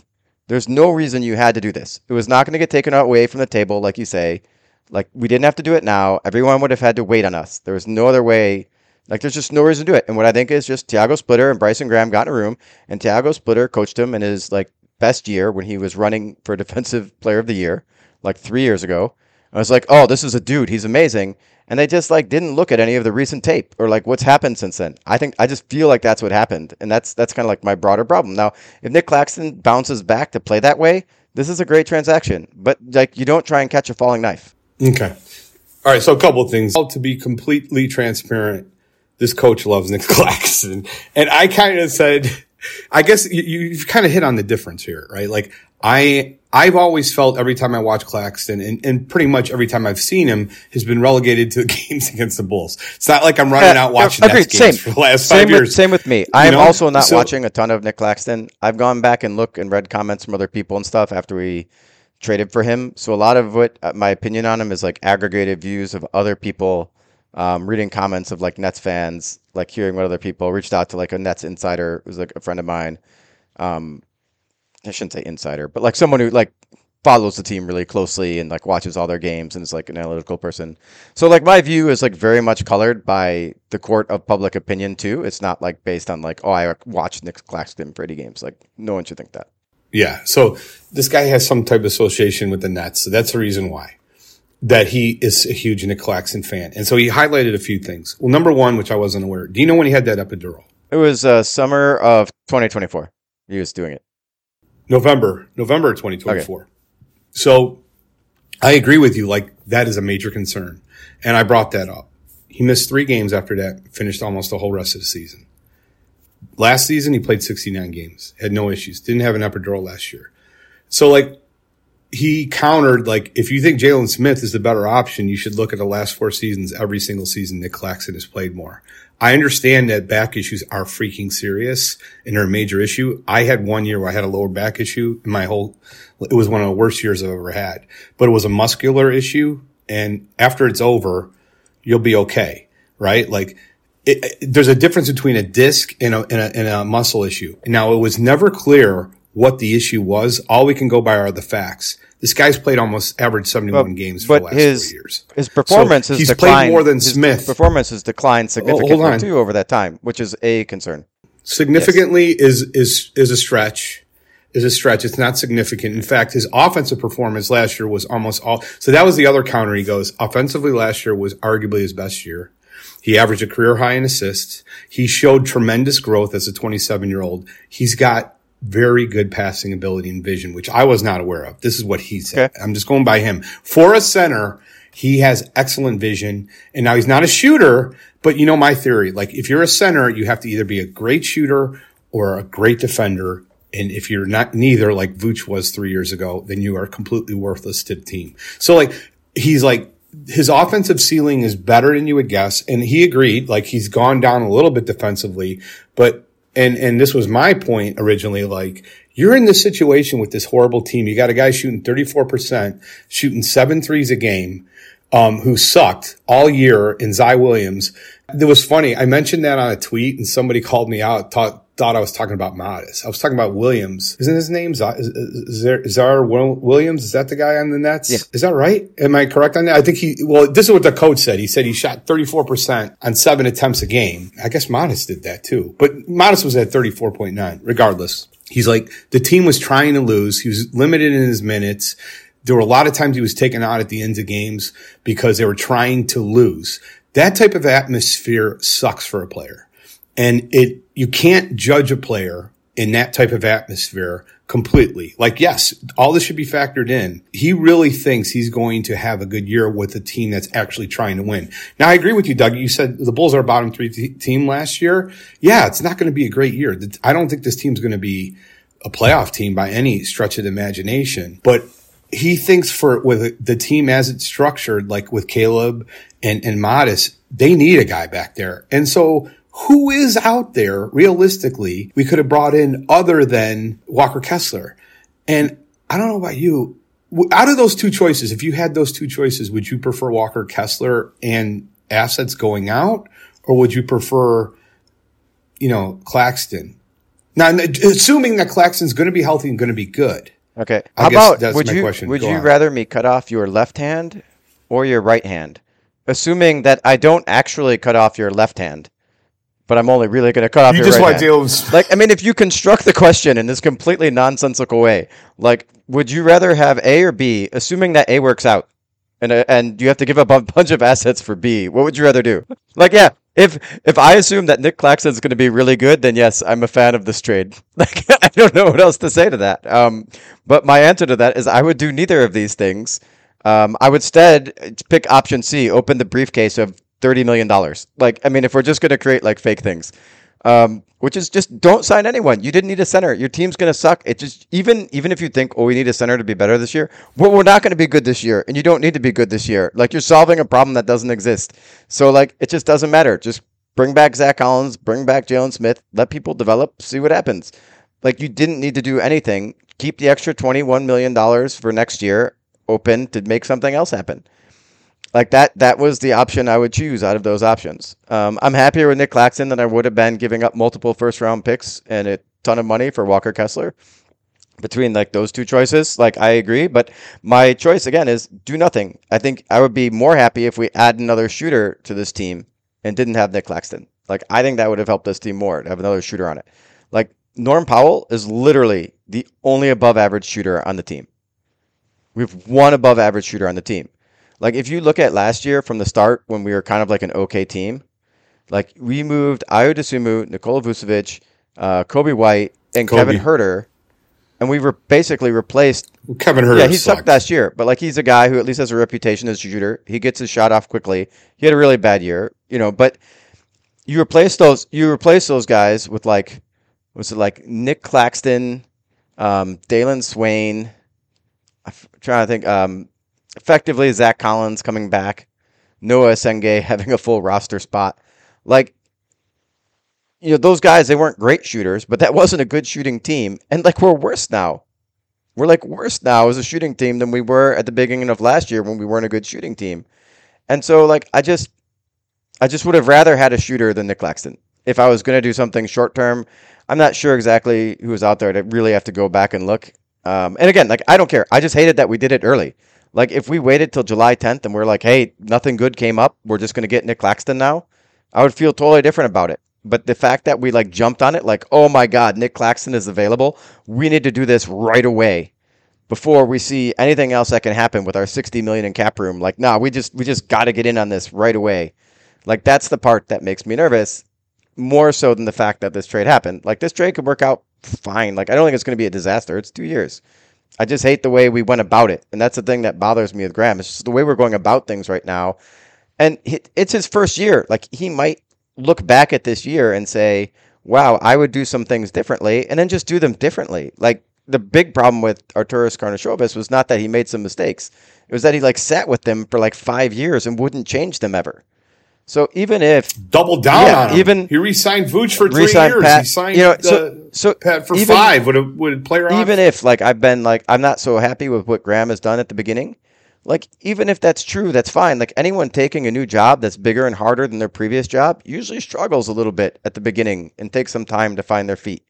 There's no reason you had to do this. It was not going to get taken away from the table, like you say. Like, we didn't have to do it now. Everyone would have had to wait on us. There was no other way. Like, there's just no reason to do it. And what I think is just Thiago Splitter and Bryson Graham got in a room, and Thiago Splitter coached him in his, like, best year when he was running for Defensive Player of the Year, like 3 years ago. I was like, oh, this is a dude. He's amazing. And they just, like, didn't look at any of the recent tape or, like, what's happened since then. I just feel like that's what happened. And that's kind of like my broader problem. Now, if Nick Claxton bounces back to play that way, this is a great transaction. But, like, you don't try and catch a falling knife. Okay. All right. So a couple of things. To be completely transparent, this coach loves Nick Claxton. And I kind of said, I guess you've kind of hit on the difference here, right? Like, I've always felt every time I watch Claxton, and pretty much every time I've seen him, has been relegated to the games against the Bulls. It's not like I'm running out watching Nets games for the last 5 years. Same with me. I'm also not watching a ton of Nick Claxton. I've gone back and looked and read comments from other people and stuff after we traded for him. So a lot of what my opinion on him is like aggregated views of other people, reading comments of like Nets fans, like hearing what other people reached out to, like a Nets insider who's like a friend of mine. I shouldn't say insider, but like someone who like follows the team really closely and like watches all their games and is like an analytical person. So like my view is like very much colored by the court of public opinion too. It's not like based on like, oh, I watched Nick Claxton for 80 games. Like no one should think that. Yeah. So this guy has some type of association with the Nets. So that's the reason why that he is a huge Nick Claxton fan. And so he highlighted a few things. Well, number one, which I wasn't aware. Do you know when he had that epidural? It was summer of 2024. He was doing it. November 2024. Okay. So I agree with you. Like that is a major concern. And I brought that up. He missed 3 games after that, finished almost the whole rest of the season. Last season, he played 69 games, had no issues, didn't have an epidural last year. So like he countered, like if you think Jalen Smith is the better option, you should look at the last 4 seasons. Every single season, Nick Claxton has played more. I understand that back issues are freaking serious and they're a major issue. I had 1 year where I had a lower back issue in it was one of the worst years I've ever had, but it was a muscular issue. And after it's over, you'll be okay. Right? Like there's a difference between a disc and a muscle issue. Now it was never clear what the issue was. All we can go by are the facts. This guy's played almost average 71 games for the last 4 years. His performance has he's declined. Played more than Smith. His performance has declined significantly too over that time, which is a concern. Significantly is a stretch. It's not significant. In fact, his offensive performance last year was almost all. So that was the other counter. He goes, offensively last year was arguably his best year. He averaged a career high in assists. He showed tremendous growth as a 27-year-old. He's got very good passing ability and vision, which I was not aware of. This is what he said. Okay. I'm just going by him. For a center, he has excellent vision. And now he's not a shooter, but you know my theory. Like if you're a center, you have to either be a great shooter or a great defender. And if you're not neither, like Vooch was 3 years ago, then you are completely worthless to the team. So like he's like his offensive ceiling is better than you would guess. And he agreed, like he's gone down a little bit defensively, but And this was my point originally, like, you're in this situation with this horrible team. You got a guy shooting 34%, shooting 7 threes a game, who sucked all year in Zy Williams. It was funny. I mentioned that on a tweet and somebody called me out, thought I was talking about Modest. I was talking about Williams. Isn't his name Zar Williams? Is that the guy on the Nets? Yeah. Is that right? Am I correct on that? I think this is what the coach said. He said he shot 34% on 7 attempts a game. I guess Modest did that too, but Modest was at 34.9 regardless. He's like, the team was trying to lose. He was limited in his minutes. There were a lot of times he was taken out at the ends of games because they were trying to lose. That type of atmosphere sucks for a player. And you can't judge a player in that type of atmosphere completely. Like, yes, all this should be factored in. He really thinks he's going to have a good year with a team that's actually trying to win. Now, I agree with you, Doug. You said the Bulls are a bottom 3 team last year. Yeah, it's not going to be a great year. I don't think this team's going to be a playoff team by any stretch of the imagination. But he thinks with the team as it's structured, like with Caleb and Modest, they need a guy back there. And so who is out there realistically we could have brought in other than Walker Kessler? And I don't know about you. Out of those 2 choices, if you had those 2 choices, would you prefer Walker Kessler and assets going out, or would you prefer, Claxton? Now, assuming that Claxton's going to be healthy and going to be good. Okay. I How guess about that's my question. would Go you on. rather me cut off your left hand or your right hand? Assuming that I don't actually cut off your left hand, but I'm only really going to cut off You your just right want to hand. deal with. Like, I mean, if you construct the question in this completely nonsensical way, like, would you rather have A or B, assuming that A works out, and you have to give up a bunch of assets for B? What would you rather do? Like, yeah, if I assume that Nick Claxton's going to be really good, then yes, I'm a fan of this trade. Like, I don't know what else to say to that. But my answer to that is I would do neither of these things. I would instead pick option C, open the briefcase of $30 million. Like, I mean, if we're just going to create like fake things, which is just don't sign anyone. You didn't need a center. Your team's going to suck. It just even if you think, oh, we need a center to be better this year, well, we're not going to be good this year, and you don't need to be good this year. Like, you're solving a problem that doesn't exist. So like, it just doesn't matter. Just bring back Zach Collins, bring back Jalen Smith, let people develop, see what happens. Like, you didn't need to do anything. Keep the extra $21 million for next year open to make something else happen. Like that was the option I would choose out of those options. I'm happier with Nick Claxton than I would have been giving up multiple first round picks and a ton of money for Walker Kessler. Between like those two choices, like I agree, but my choice again is do nothing. I think I would be more happy if we add another shooter to this team and didn't have Nick Claxton. Like, I think that would have helped this team more to have another shooter on it. Like, Norm Powell is literally the only above average shooter on the team. We have one above average shooter on the team. Like, if you look at last year from the start when we were kind of like an okay team, like, we moved Ayo Dosunmu, Nikola Vucevic, Kobe White, and Kevin Huerter, and we were basically replaced. Kevin Huerter. Yeah, he sucked last year, but like, he's a guy who at least has a reputation as a shooter. He gets his shot off quickly. He had a really bad year, but you replace those guys with like, was it like Nick Claxton, Dalen Swain? I'm trying to think. Effectively, Zach Collins coming back, Noah Senge having a full roster spot. Like, those guys, they weren't great shooters, but that wasn't a good shooting team. And like, we're worse now. We're like worse now as a shooting team than we were at the beginning of last year when we weren't a good shooting team. And so like, I just would have rather had a shooter than Nick Claxton. If I was going to do something short term, I'm not sure exactly who was out there. To really have to go back and look. And again, like, I don't care. I just hated that we did it early. Like, if we waited till July 10th and we're like, hey, nothing good came up, we're just going to get Nick Claxton now, I would feel totally different about it. But the fact that we like jumped on it, like, oh my God, Nick Claxton is available, we need to do this right away before we see anything else that can happen with our $60 million in cap room. Like, nah, we just got to get in on this right away. Like, that's the part that makes me nervous, more so than the fact that this trade happened. Like, this trade could work out fine. Like, I don't think it's going to be a disaster. It's 2 years. I just hate the way we went about it. And that's the thing that bothers me with Graham. It's just the way we're going about things right now. And it's his first year. Like, he might look back at this year and say, wow, I would do some things differently, and then just do them differently. Like, the big problem with Arturas Karnisovas was not that he made some mistakes. It was that he like sat with them for like 5 years and wouldn't change them ever. So even if doubled down on him, he re-signed Vooch for 3 years. Pat, he signed so Pat for even, 5. Would play around. Even if like I've been like I'm not so happy with what Graham has done at the beginning. Like, even if that's true, that's fine. Like, anyone taking a new job that's bigger and harder than their previous job usually struggles a little bit at the beginning and takes some time to find their feet.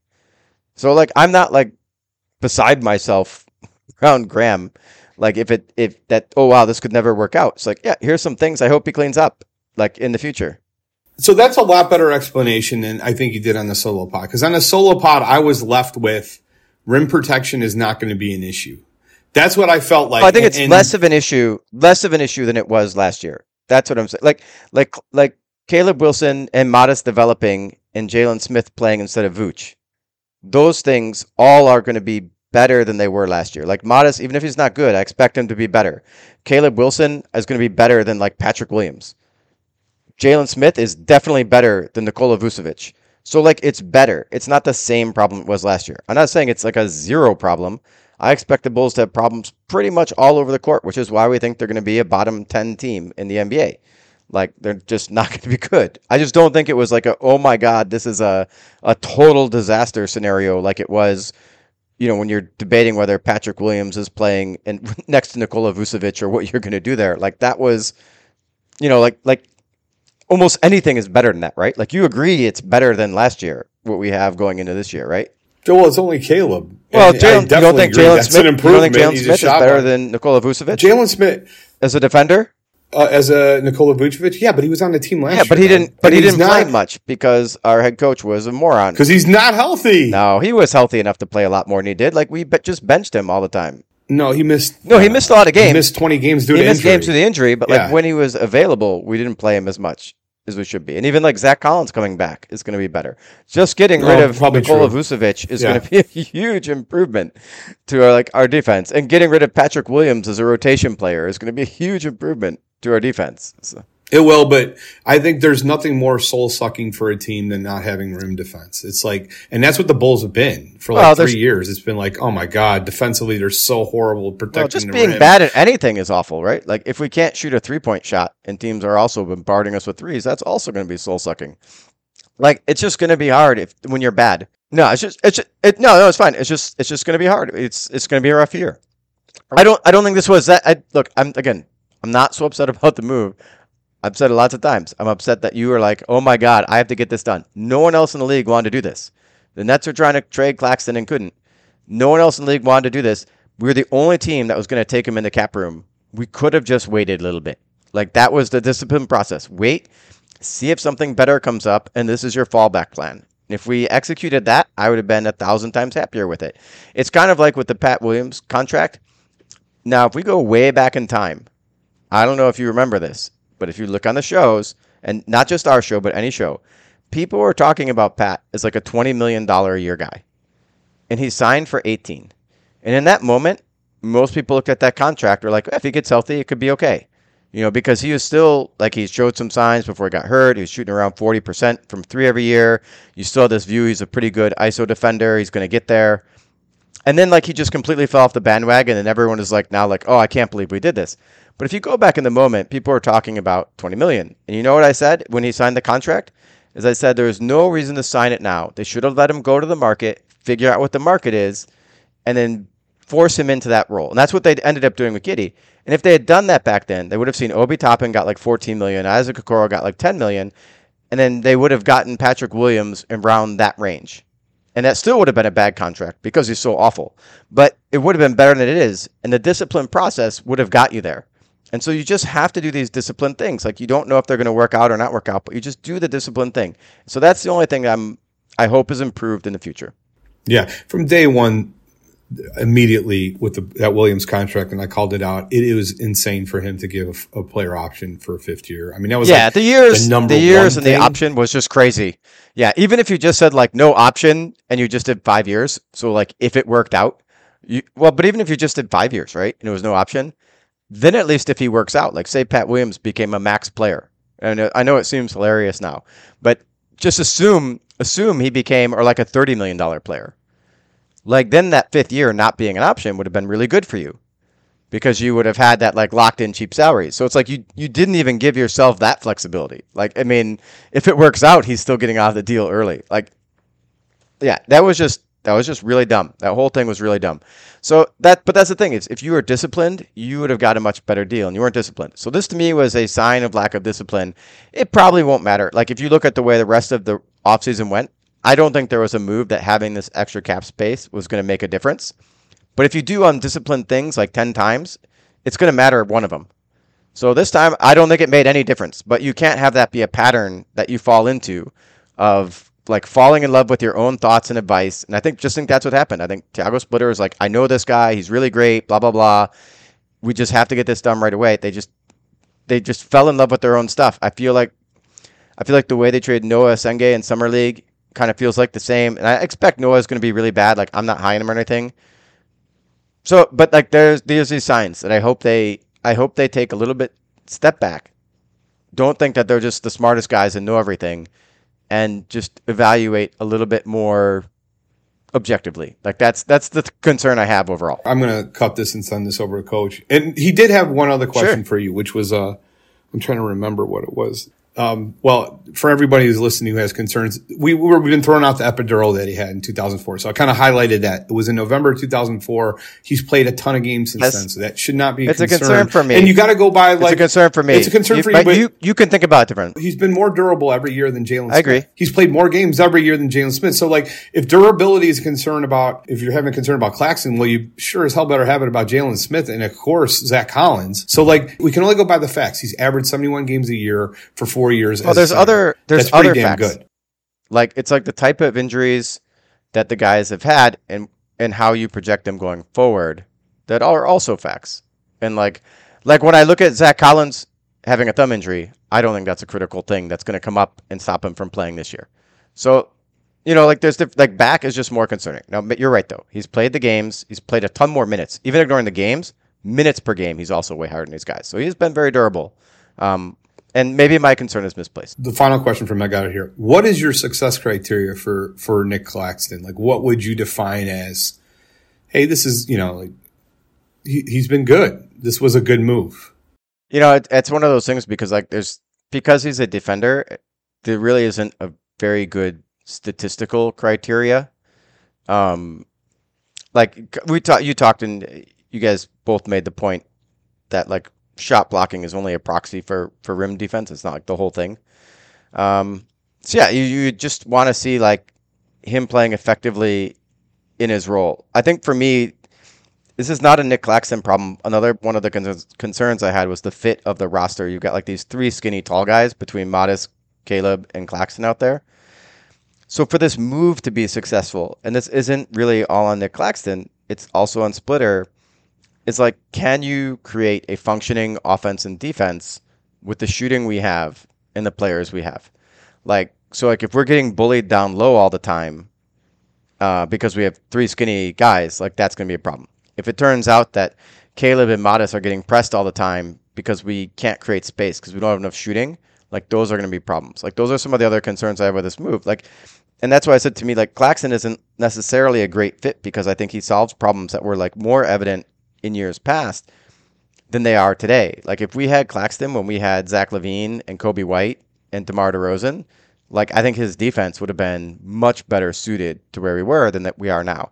So like, I'm not like beside myself around Graham. Like, if that, oh wow, this could never work out. It's like, yeah, here's some things I hope he cleans up like in the future. So that's a lot better explanation than I think you did on the solo pod. Because on the solo pod, I was left with rim protection is not going to be an issue. That's what I felt like. I think it's less of an issue than it was last year. That's what I'm saying. Like Caleb Wilson and Modest developing and Jalen Smith playing instead of Vooch. Those things all are going to be better than they were last year. Like, Modest, even if he's not good, I expect him to be better. Caleb Wilson is going to be better than like Patrick Williams. Jalen Smith is definitely better than Nikola Vucevic. So like, it's better. It's not the same problem it was last year. I'm not saying it's like a zero problem. I expect the Bulls to have problems pretty much all over the court, which is why we think they're going to be a bottom 10 team in the NBA. Like, they're just not going to be good. I just don't think it was like oh my God, this is a total disaster scenario like it was, when you're debating whether Patrick Williams is playing next to Nikola Vucevic or what you're going to do there. Like, that was, like almost anything is better than that, right? Like, you agree it's better than last year, what we have going into this year, right? Well, it's only Caleb. Well, And I Jalen, you don't definitely think agree. Jalen That's Smith? an You don't improvement. think Jalen He's a Smith is shot better blocker. than Nikola Vucevic Jalen Smith as a defender? as a Nikola Vucevic? Yeah, but he was on the team last year. Yeah, but he didn't. But And he he's didn't play not- much because our head coach was a moron. because he's not healthy. No, he was healthy enough to play a lot more than he did. Like we just benched him all the time. No, he missed. No, he missed a lot of games. He missed 20 games due He to missed injury. games due to the injury, but like Yeah. when he was available, we didn't play him as much as we should be. And even like Zach Collins coming back is going to be better. Just getting rid of probably Nikola true. Vucevic is Yeah. going to be a huge improvement to our defense. And getting rid of Patrick Williams as a rotation player is going to be a huge improvement to our defense. So, It will, but I think there's nothing more soul sucking for a team than not having rim defense. It's like, and that's what the Bulls have been for like 3 years. It's been like, oh my God, defensively, they're so horrible protecting just the being rim. bad at anything is awful, right? Like if we can't shoot a 3-point shot and teams are also bombarding us with threes, that's also going to be soul sucking. Like it's just going to be hard when you're bad. No, it's fine. It's just going to be hard. It's going to be a rough year. I don't think this was that. Look, I'm not so upset about the move. I've said it lots of times. I'm upset that you were like, oh my God, I have to get this done. No one else in the league wanted to do this. The Nets were trying to trade Claxton and couldn't. No one else in the league wanted to do this. We were the only team that was going to take him in the cap room. We could have just waited a little bit. Like that was the discipline process. Wait, see if something better comes up, and this is your fallback plan. If we executed that, I would have been 1,000 times happier with it. It's kind of like with the Pat Williams contract. Now, if we go way back in time, I don't know if you remember this, but if you look on the shows, and not just our show, but any show, people were talking about Pat as like a $20 million a year guy. And he signed for 18. And in that moment, most people looked at that contract were like, if he gets healthy, it could be okay. You know, because he was still, like he showed some signs before he got hurt. He was shooting around 40% from three every year. You still have this view he's a pretty good ISO defender. He's going to get there. And then like he just completely fell off the bandwagon and everyone is like now like, oh, I can't believe we did this. But if you go back in the moment, people were talking about 20 million. And you know what I said when he signed the contract? Is I said there's no reason to sign it now. They should have let him go to the market, figure out what the market is, and then force him into that role. And that's what they ended up doing with Giddey. And if they had done that back then, they would have seen Obi Toppin got like 14 million, Isaac Okoro got like 10 million, and then they would have gotten Patrick Williams around that range. And that still would have been a bad contract because he's so awful. But it would have been better than it is, and the discipline process would have got you there. And so you just have to do these disciplined things. Like you don't know if they're going to work out or not work out, but you just do the disciplined thing. So that's the only thing I hope is improved in the future. Yeah, from day one, immediately with that Williams contract, and I called it out. It was insane for him to give a player option for a fifth year. I mean, that was the years and thing. the option was just crazy. Yeah, even if you just said like no option and you just did 5 years, so like if it worked out, but even if you just did 5 years, right, and there was no option, then at least if he works out, like say Pat Williams became a max player, and I know it seems hilarious now, but just assume he became or like a $30 million player. Like then that fifth year not being an option would have been really good for you because you would have had that like locked in cheap salary. So it's like you didn't even give yourself that flexibility. Like, I mean, if it works out, he's still getting out of the deal early. Like, yeah, that was just really dumb. That whole thing was really dumb. But that's the thing is if you were disciplined, you would have got a much better deal and you weren't disciplined. So this to me was a sign of lack of discipline. It probably won't matter. Like if you look at the way the rest of the offseason went, I don't think there was a move that having this extra cap space was going to make a difference. But if you do undisciplined things like 10 times, it's going to matter one of them. So this time, I don't think it made any difference. But you can't have that be a pattern that you fall into of like falling in love with your own thoughts and advice. And I think that's what happened. I think Thiago Splitter is like, I know this guy. He's really great, blah, blah, blah. We just have to get this done right away. They just fell in love with their own stuff. I feel like the way they traded Noah Senge in Summer League kind of feels like the same. And I expect Noah is going to be really bad. Like I'm not high on him or anything. So, but like there's these signs that I hope they take a little bit step back. Don't think that they're just the smartest guys and know everything and just evaluate a little bit more objectively. Like that's the concern I have overall. I'm going to cut this and send this over to Coach. And he did have one other question Sure. for you, which was, I'm trying to remember what it was. Well, for everybody who's listening who has concerns, we've been throwing out the epidural that he had in 2004. So I kind of highlighted that. It was in November 2004. He's played a ton of games since then, so that should not be a concern for me. And you got to go by it's a concern for me. It's a concern for you, but you can think about it different. He's been more durable every year than Jalen Smith. I agree. He's played more games every year than Jalen Smith. So, like, if durability is a concern about, if you're having a concern about Claxton, well, you sure as hell better have it about Jalen Smith and, of course, Zach Collins. So, like, we can only go by the facts. He's averaged 71 games a year for 4 years. Well, there's other facts. Good. Like, it's like the type of injuries that the guys have had and how you project them going forward that are also facts. And like when I look at Zach Collins having a thumb injury, I don't think that's a critical thing that's going to come up and stop him from playing this year. So, like back is just more concerning. Now, you're right though. He's played the games. He's played a ton more minutes. Even ignoring the games, minutes per game, he's also way higher than these guys. So he's been very durable. And maybe my concern is misplaced. The final question from Meg out here. What is your success criteria for Nick Claxton? Like, what would you define as, hey, this is, like, he's been good. This was a good move. It's one of those things because because he's a defender, there really isn't a very good statistical criteria. Like you talked and you guys both made the point that like shot blocking is only a proxy for rim defense. It's not like the whole thing. So yeah, you just want to see like him playing effectively in his role. I think for me, this is not a Nick Claxton problem. Another one of the concerns I had was the fit of the roster. You've got like these three skinny tall guys between Modest, Caleb, and Claxton out there. So for this move to be successful, and this isn't really all on Nick Claxton, it's also on Splitter. It's like, can you create a functioning offense and defense with the shooting we have and the players we have? So if we're getting bullied down low all the time because we have three skinny guys, like that's going to be a problem. If it turns out that Caleb and Modest are getting pressed all the time because we can't create space because we don't have enough shooting, like those are going to be problems. Like those are some of the other concerns I have with this move. And that's why I said to me, like Claxton isn't necessarily a great fit because I think he solves problems that were like more evident in years past than they are today. Like if we had Claxton when we had Zach LaVine and Kobe White and DeMar DeRozan, like I think his defense would have been much better suited to where we were than that we are now.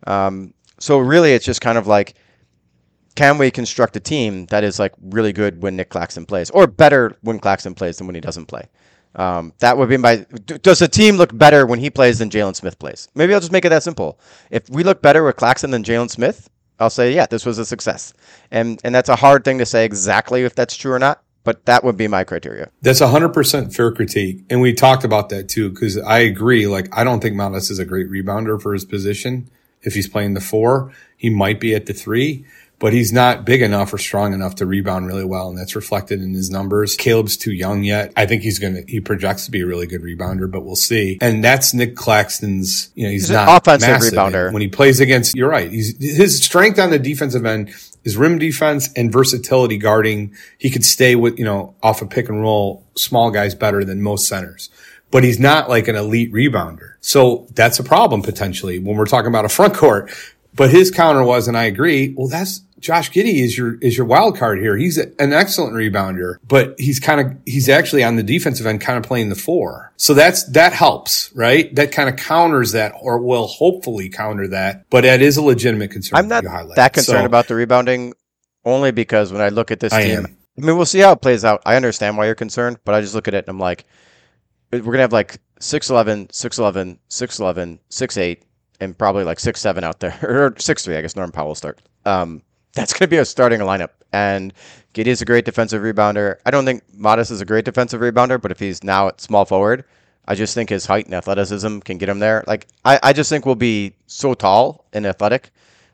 So really it's just kind of like, can we construct a team that is like really good when Nick Claxton plays or better when Claxton plays than when he doesn't play? That would be does the team look better when he plays than Jalen Smith plays? Maybe I'll just make it that simple. If we look better with Claxton than Jalen Smith, I'll say, yeah, this was a success. And that's a hard thing to say exactly if that's true or not, but that would be my criteria. That's 100% fair critique. And we talked about that too, because I agree. Like, I don't think Modest is a great rebounder for his position. If he's playing the 4, he might be at the 3, but he's not big enough or strong enough to rebound really well. And that's reflected in his numbers. Caleb's too young yet. I think he projects to be a really good rebounder, but we'll see. And that's Nick Claxton's, he's not an offensive massive. rebounder. When he plays against, you're right. His strength on the defensive end is rim defense and versatility guarding. He could stay with, off a pick and roll small guys better than most centers. But he's not like an elite rebounder. So that's a problem potentially when we're talking about a front court. But his counter was, and I agree, well, that's Josh Giddey is your wild card here. He's an excellent rebounder, but he's actually on the defensive end kind of playing the 4. So that helps, right? That kind of counters that, or will hopefully counter that. But that is a legitimate concern. I'm not that concerned about the rebounding only because when I look at this team, I mean, we'll see how it plays out. I understand why you're concerned, but I just look at it and I'm like, we're going to have like 6'11", 6'11", 6'11", 6'8", and probably like 6'7" out there, or 6'3", I guess Norman Powell will start. That's going to be a starting lineup. And Giddey is a great defensive rebounder. I don't think Modest is a great defensive rebounder, but if he's now at small forward, I just think his height and athleticism can get him there. Like I just think we'll be so tall and athletic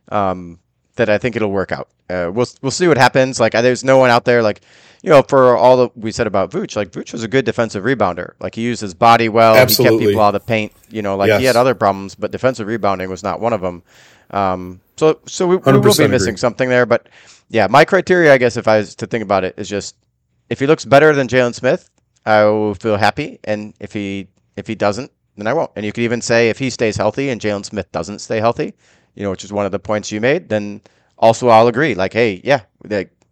that I think it'll work out. We'll see what happens. Like there's no one out there like, for all that we said about Vooch, like Vooch was a good defensive rebounder. Like he used his body well. Absolutely. He kept people out of the paint. Yes. He had other problems, but defensive rebounding was not one of them. So we will be missing something there. But yeah, my criteria, I guess, if I was to think about it, is just if he looks better than Jalen Smith, I will feel happy. And if he doesn't, then I won't. And you could even say if he stays healthy and Jalen Smith doesn't stay healthy, which is one of the points you made, then also I'll agree. Like, hey, yeah,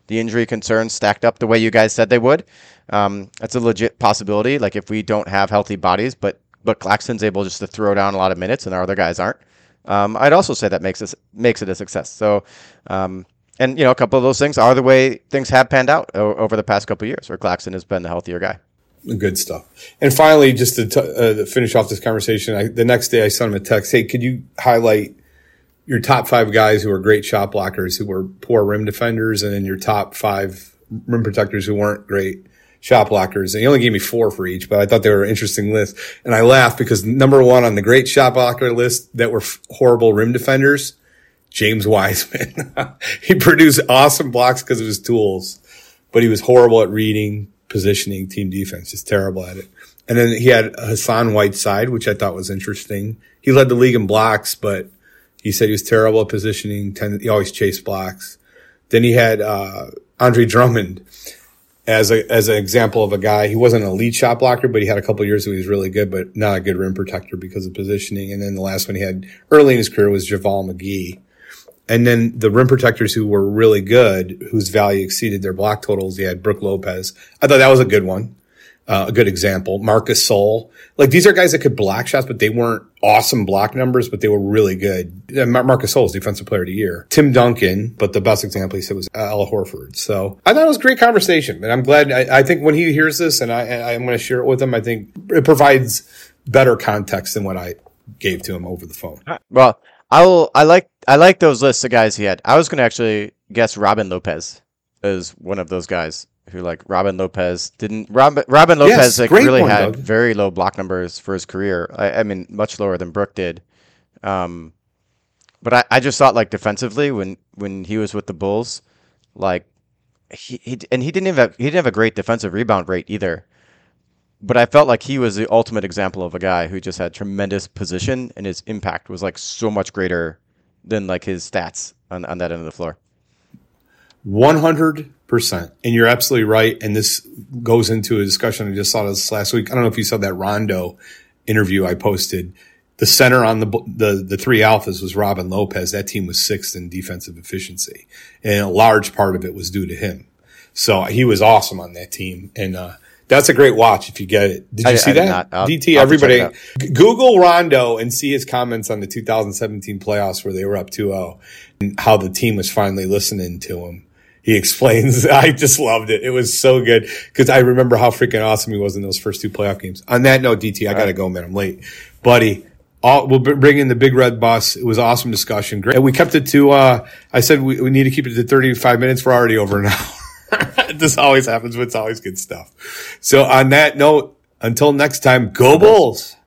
the injury concerns stacked up the way you guys said they would, that's a legit possibility. Like if we don't have healthy bodies, but Claxton's able just to throw down a lot of minutes and our other guys aren't, I'd also say that makes it a success. So, and a couple of those things are the way things have panned out over the past couple of years, where Claxton has been the healthier guy. Good stuff. And finally, just to finish off this conversation, the next day I sent him a text. Hey, could you highlight your top 5 guys who are great shot blockers, who were poor rim defenders, and then your top 5 rim protectors who weren't great shot blockers? And he only gave me 4 for each, but I thought they were an interesting list. And I laughed because number 1 on the great shot blocker list that were horrible rim defenders, James Wiseman. He produced awesome blocks because of his tools, but he was horrible at reading, positioning, team defense, just terrible at it. And then he had Hassan Whiteside, which I thought was interesting. He led the league in blocks, but he said he was terrible at positioning. He always chased blocks. Then he had Andre Drummond as an example of a guy. He wasn't an elite shot blocker, but he had a couple of years where he was really good, but not a good rim protector because of positioning. And then the last one he had early in his career was JaVale McGee. And then the rim protectors who were really good, whose value exceeded their block totals, he had Brook Lopez. I thought that was a good one, a good example. Marcus Sol. Like, these are guys that could block shots, but they weren't awesome block numbers, but they were really good. Marcus Sol is Defensive Player of the Year. Tim Duncan, but the best example he said was Al Horford. So I thought it was a great conversation, and I'm glad. I think when he hears this, and I'm going to share it with him, I think it provides better context than what I gave to him over the phone. Well, I like those lists of guys he had. I was going to actually guess Robin Lopez is one of those guys who, like, Robin Lopez Yes, really one, had Doug. very low block numbers for his career. I mean, much lower than Brook did. But I just thought, like, defensively when he was with the Bulls, like he didn't have a great defensive rebound rate either. But I felt like he was the ultimate example of a guy who just had tremendous position, and his impact was like so much greater than like his stats on that end of the floor. 100%. And you're absolutely right. And this goes into a discussion I just saw this last week. I don't know if you saw that Rondo interview I posted. The center on the 3 alphas was Robin Lopez. That team was 6th in defensive efficiency. And a large part of it was due to him. So he was awesome on that team. And, that's a great watch if you get it. Did you see that? DT, everybody, Google Rondo and see his comments on the 2017 playoffs where they were up 2-0 and how the team was finally listening to him. He explains, I just loved it. It was so good because I remember how freaking awesome he was in those first 2 playoff games. On that note, DT, I got to go, man. I'm late. Buddy, we'll bring in the big red bus. It was an awesome discussion. Great. And we kept it to, I said we need to keep it to 35 minutes. We're already over now. This always happens, but it's always good stuff. So on that note, until next time, go Bulls!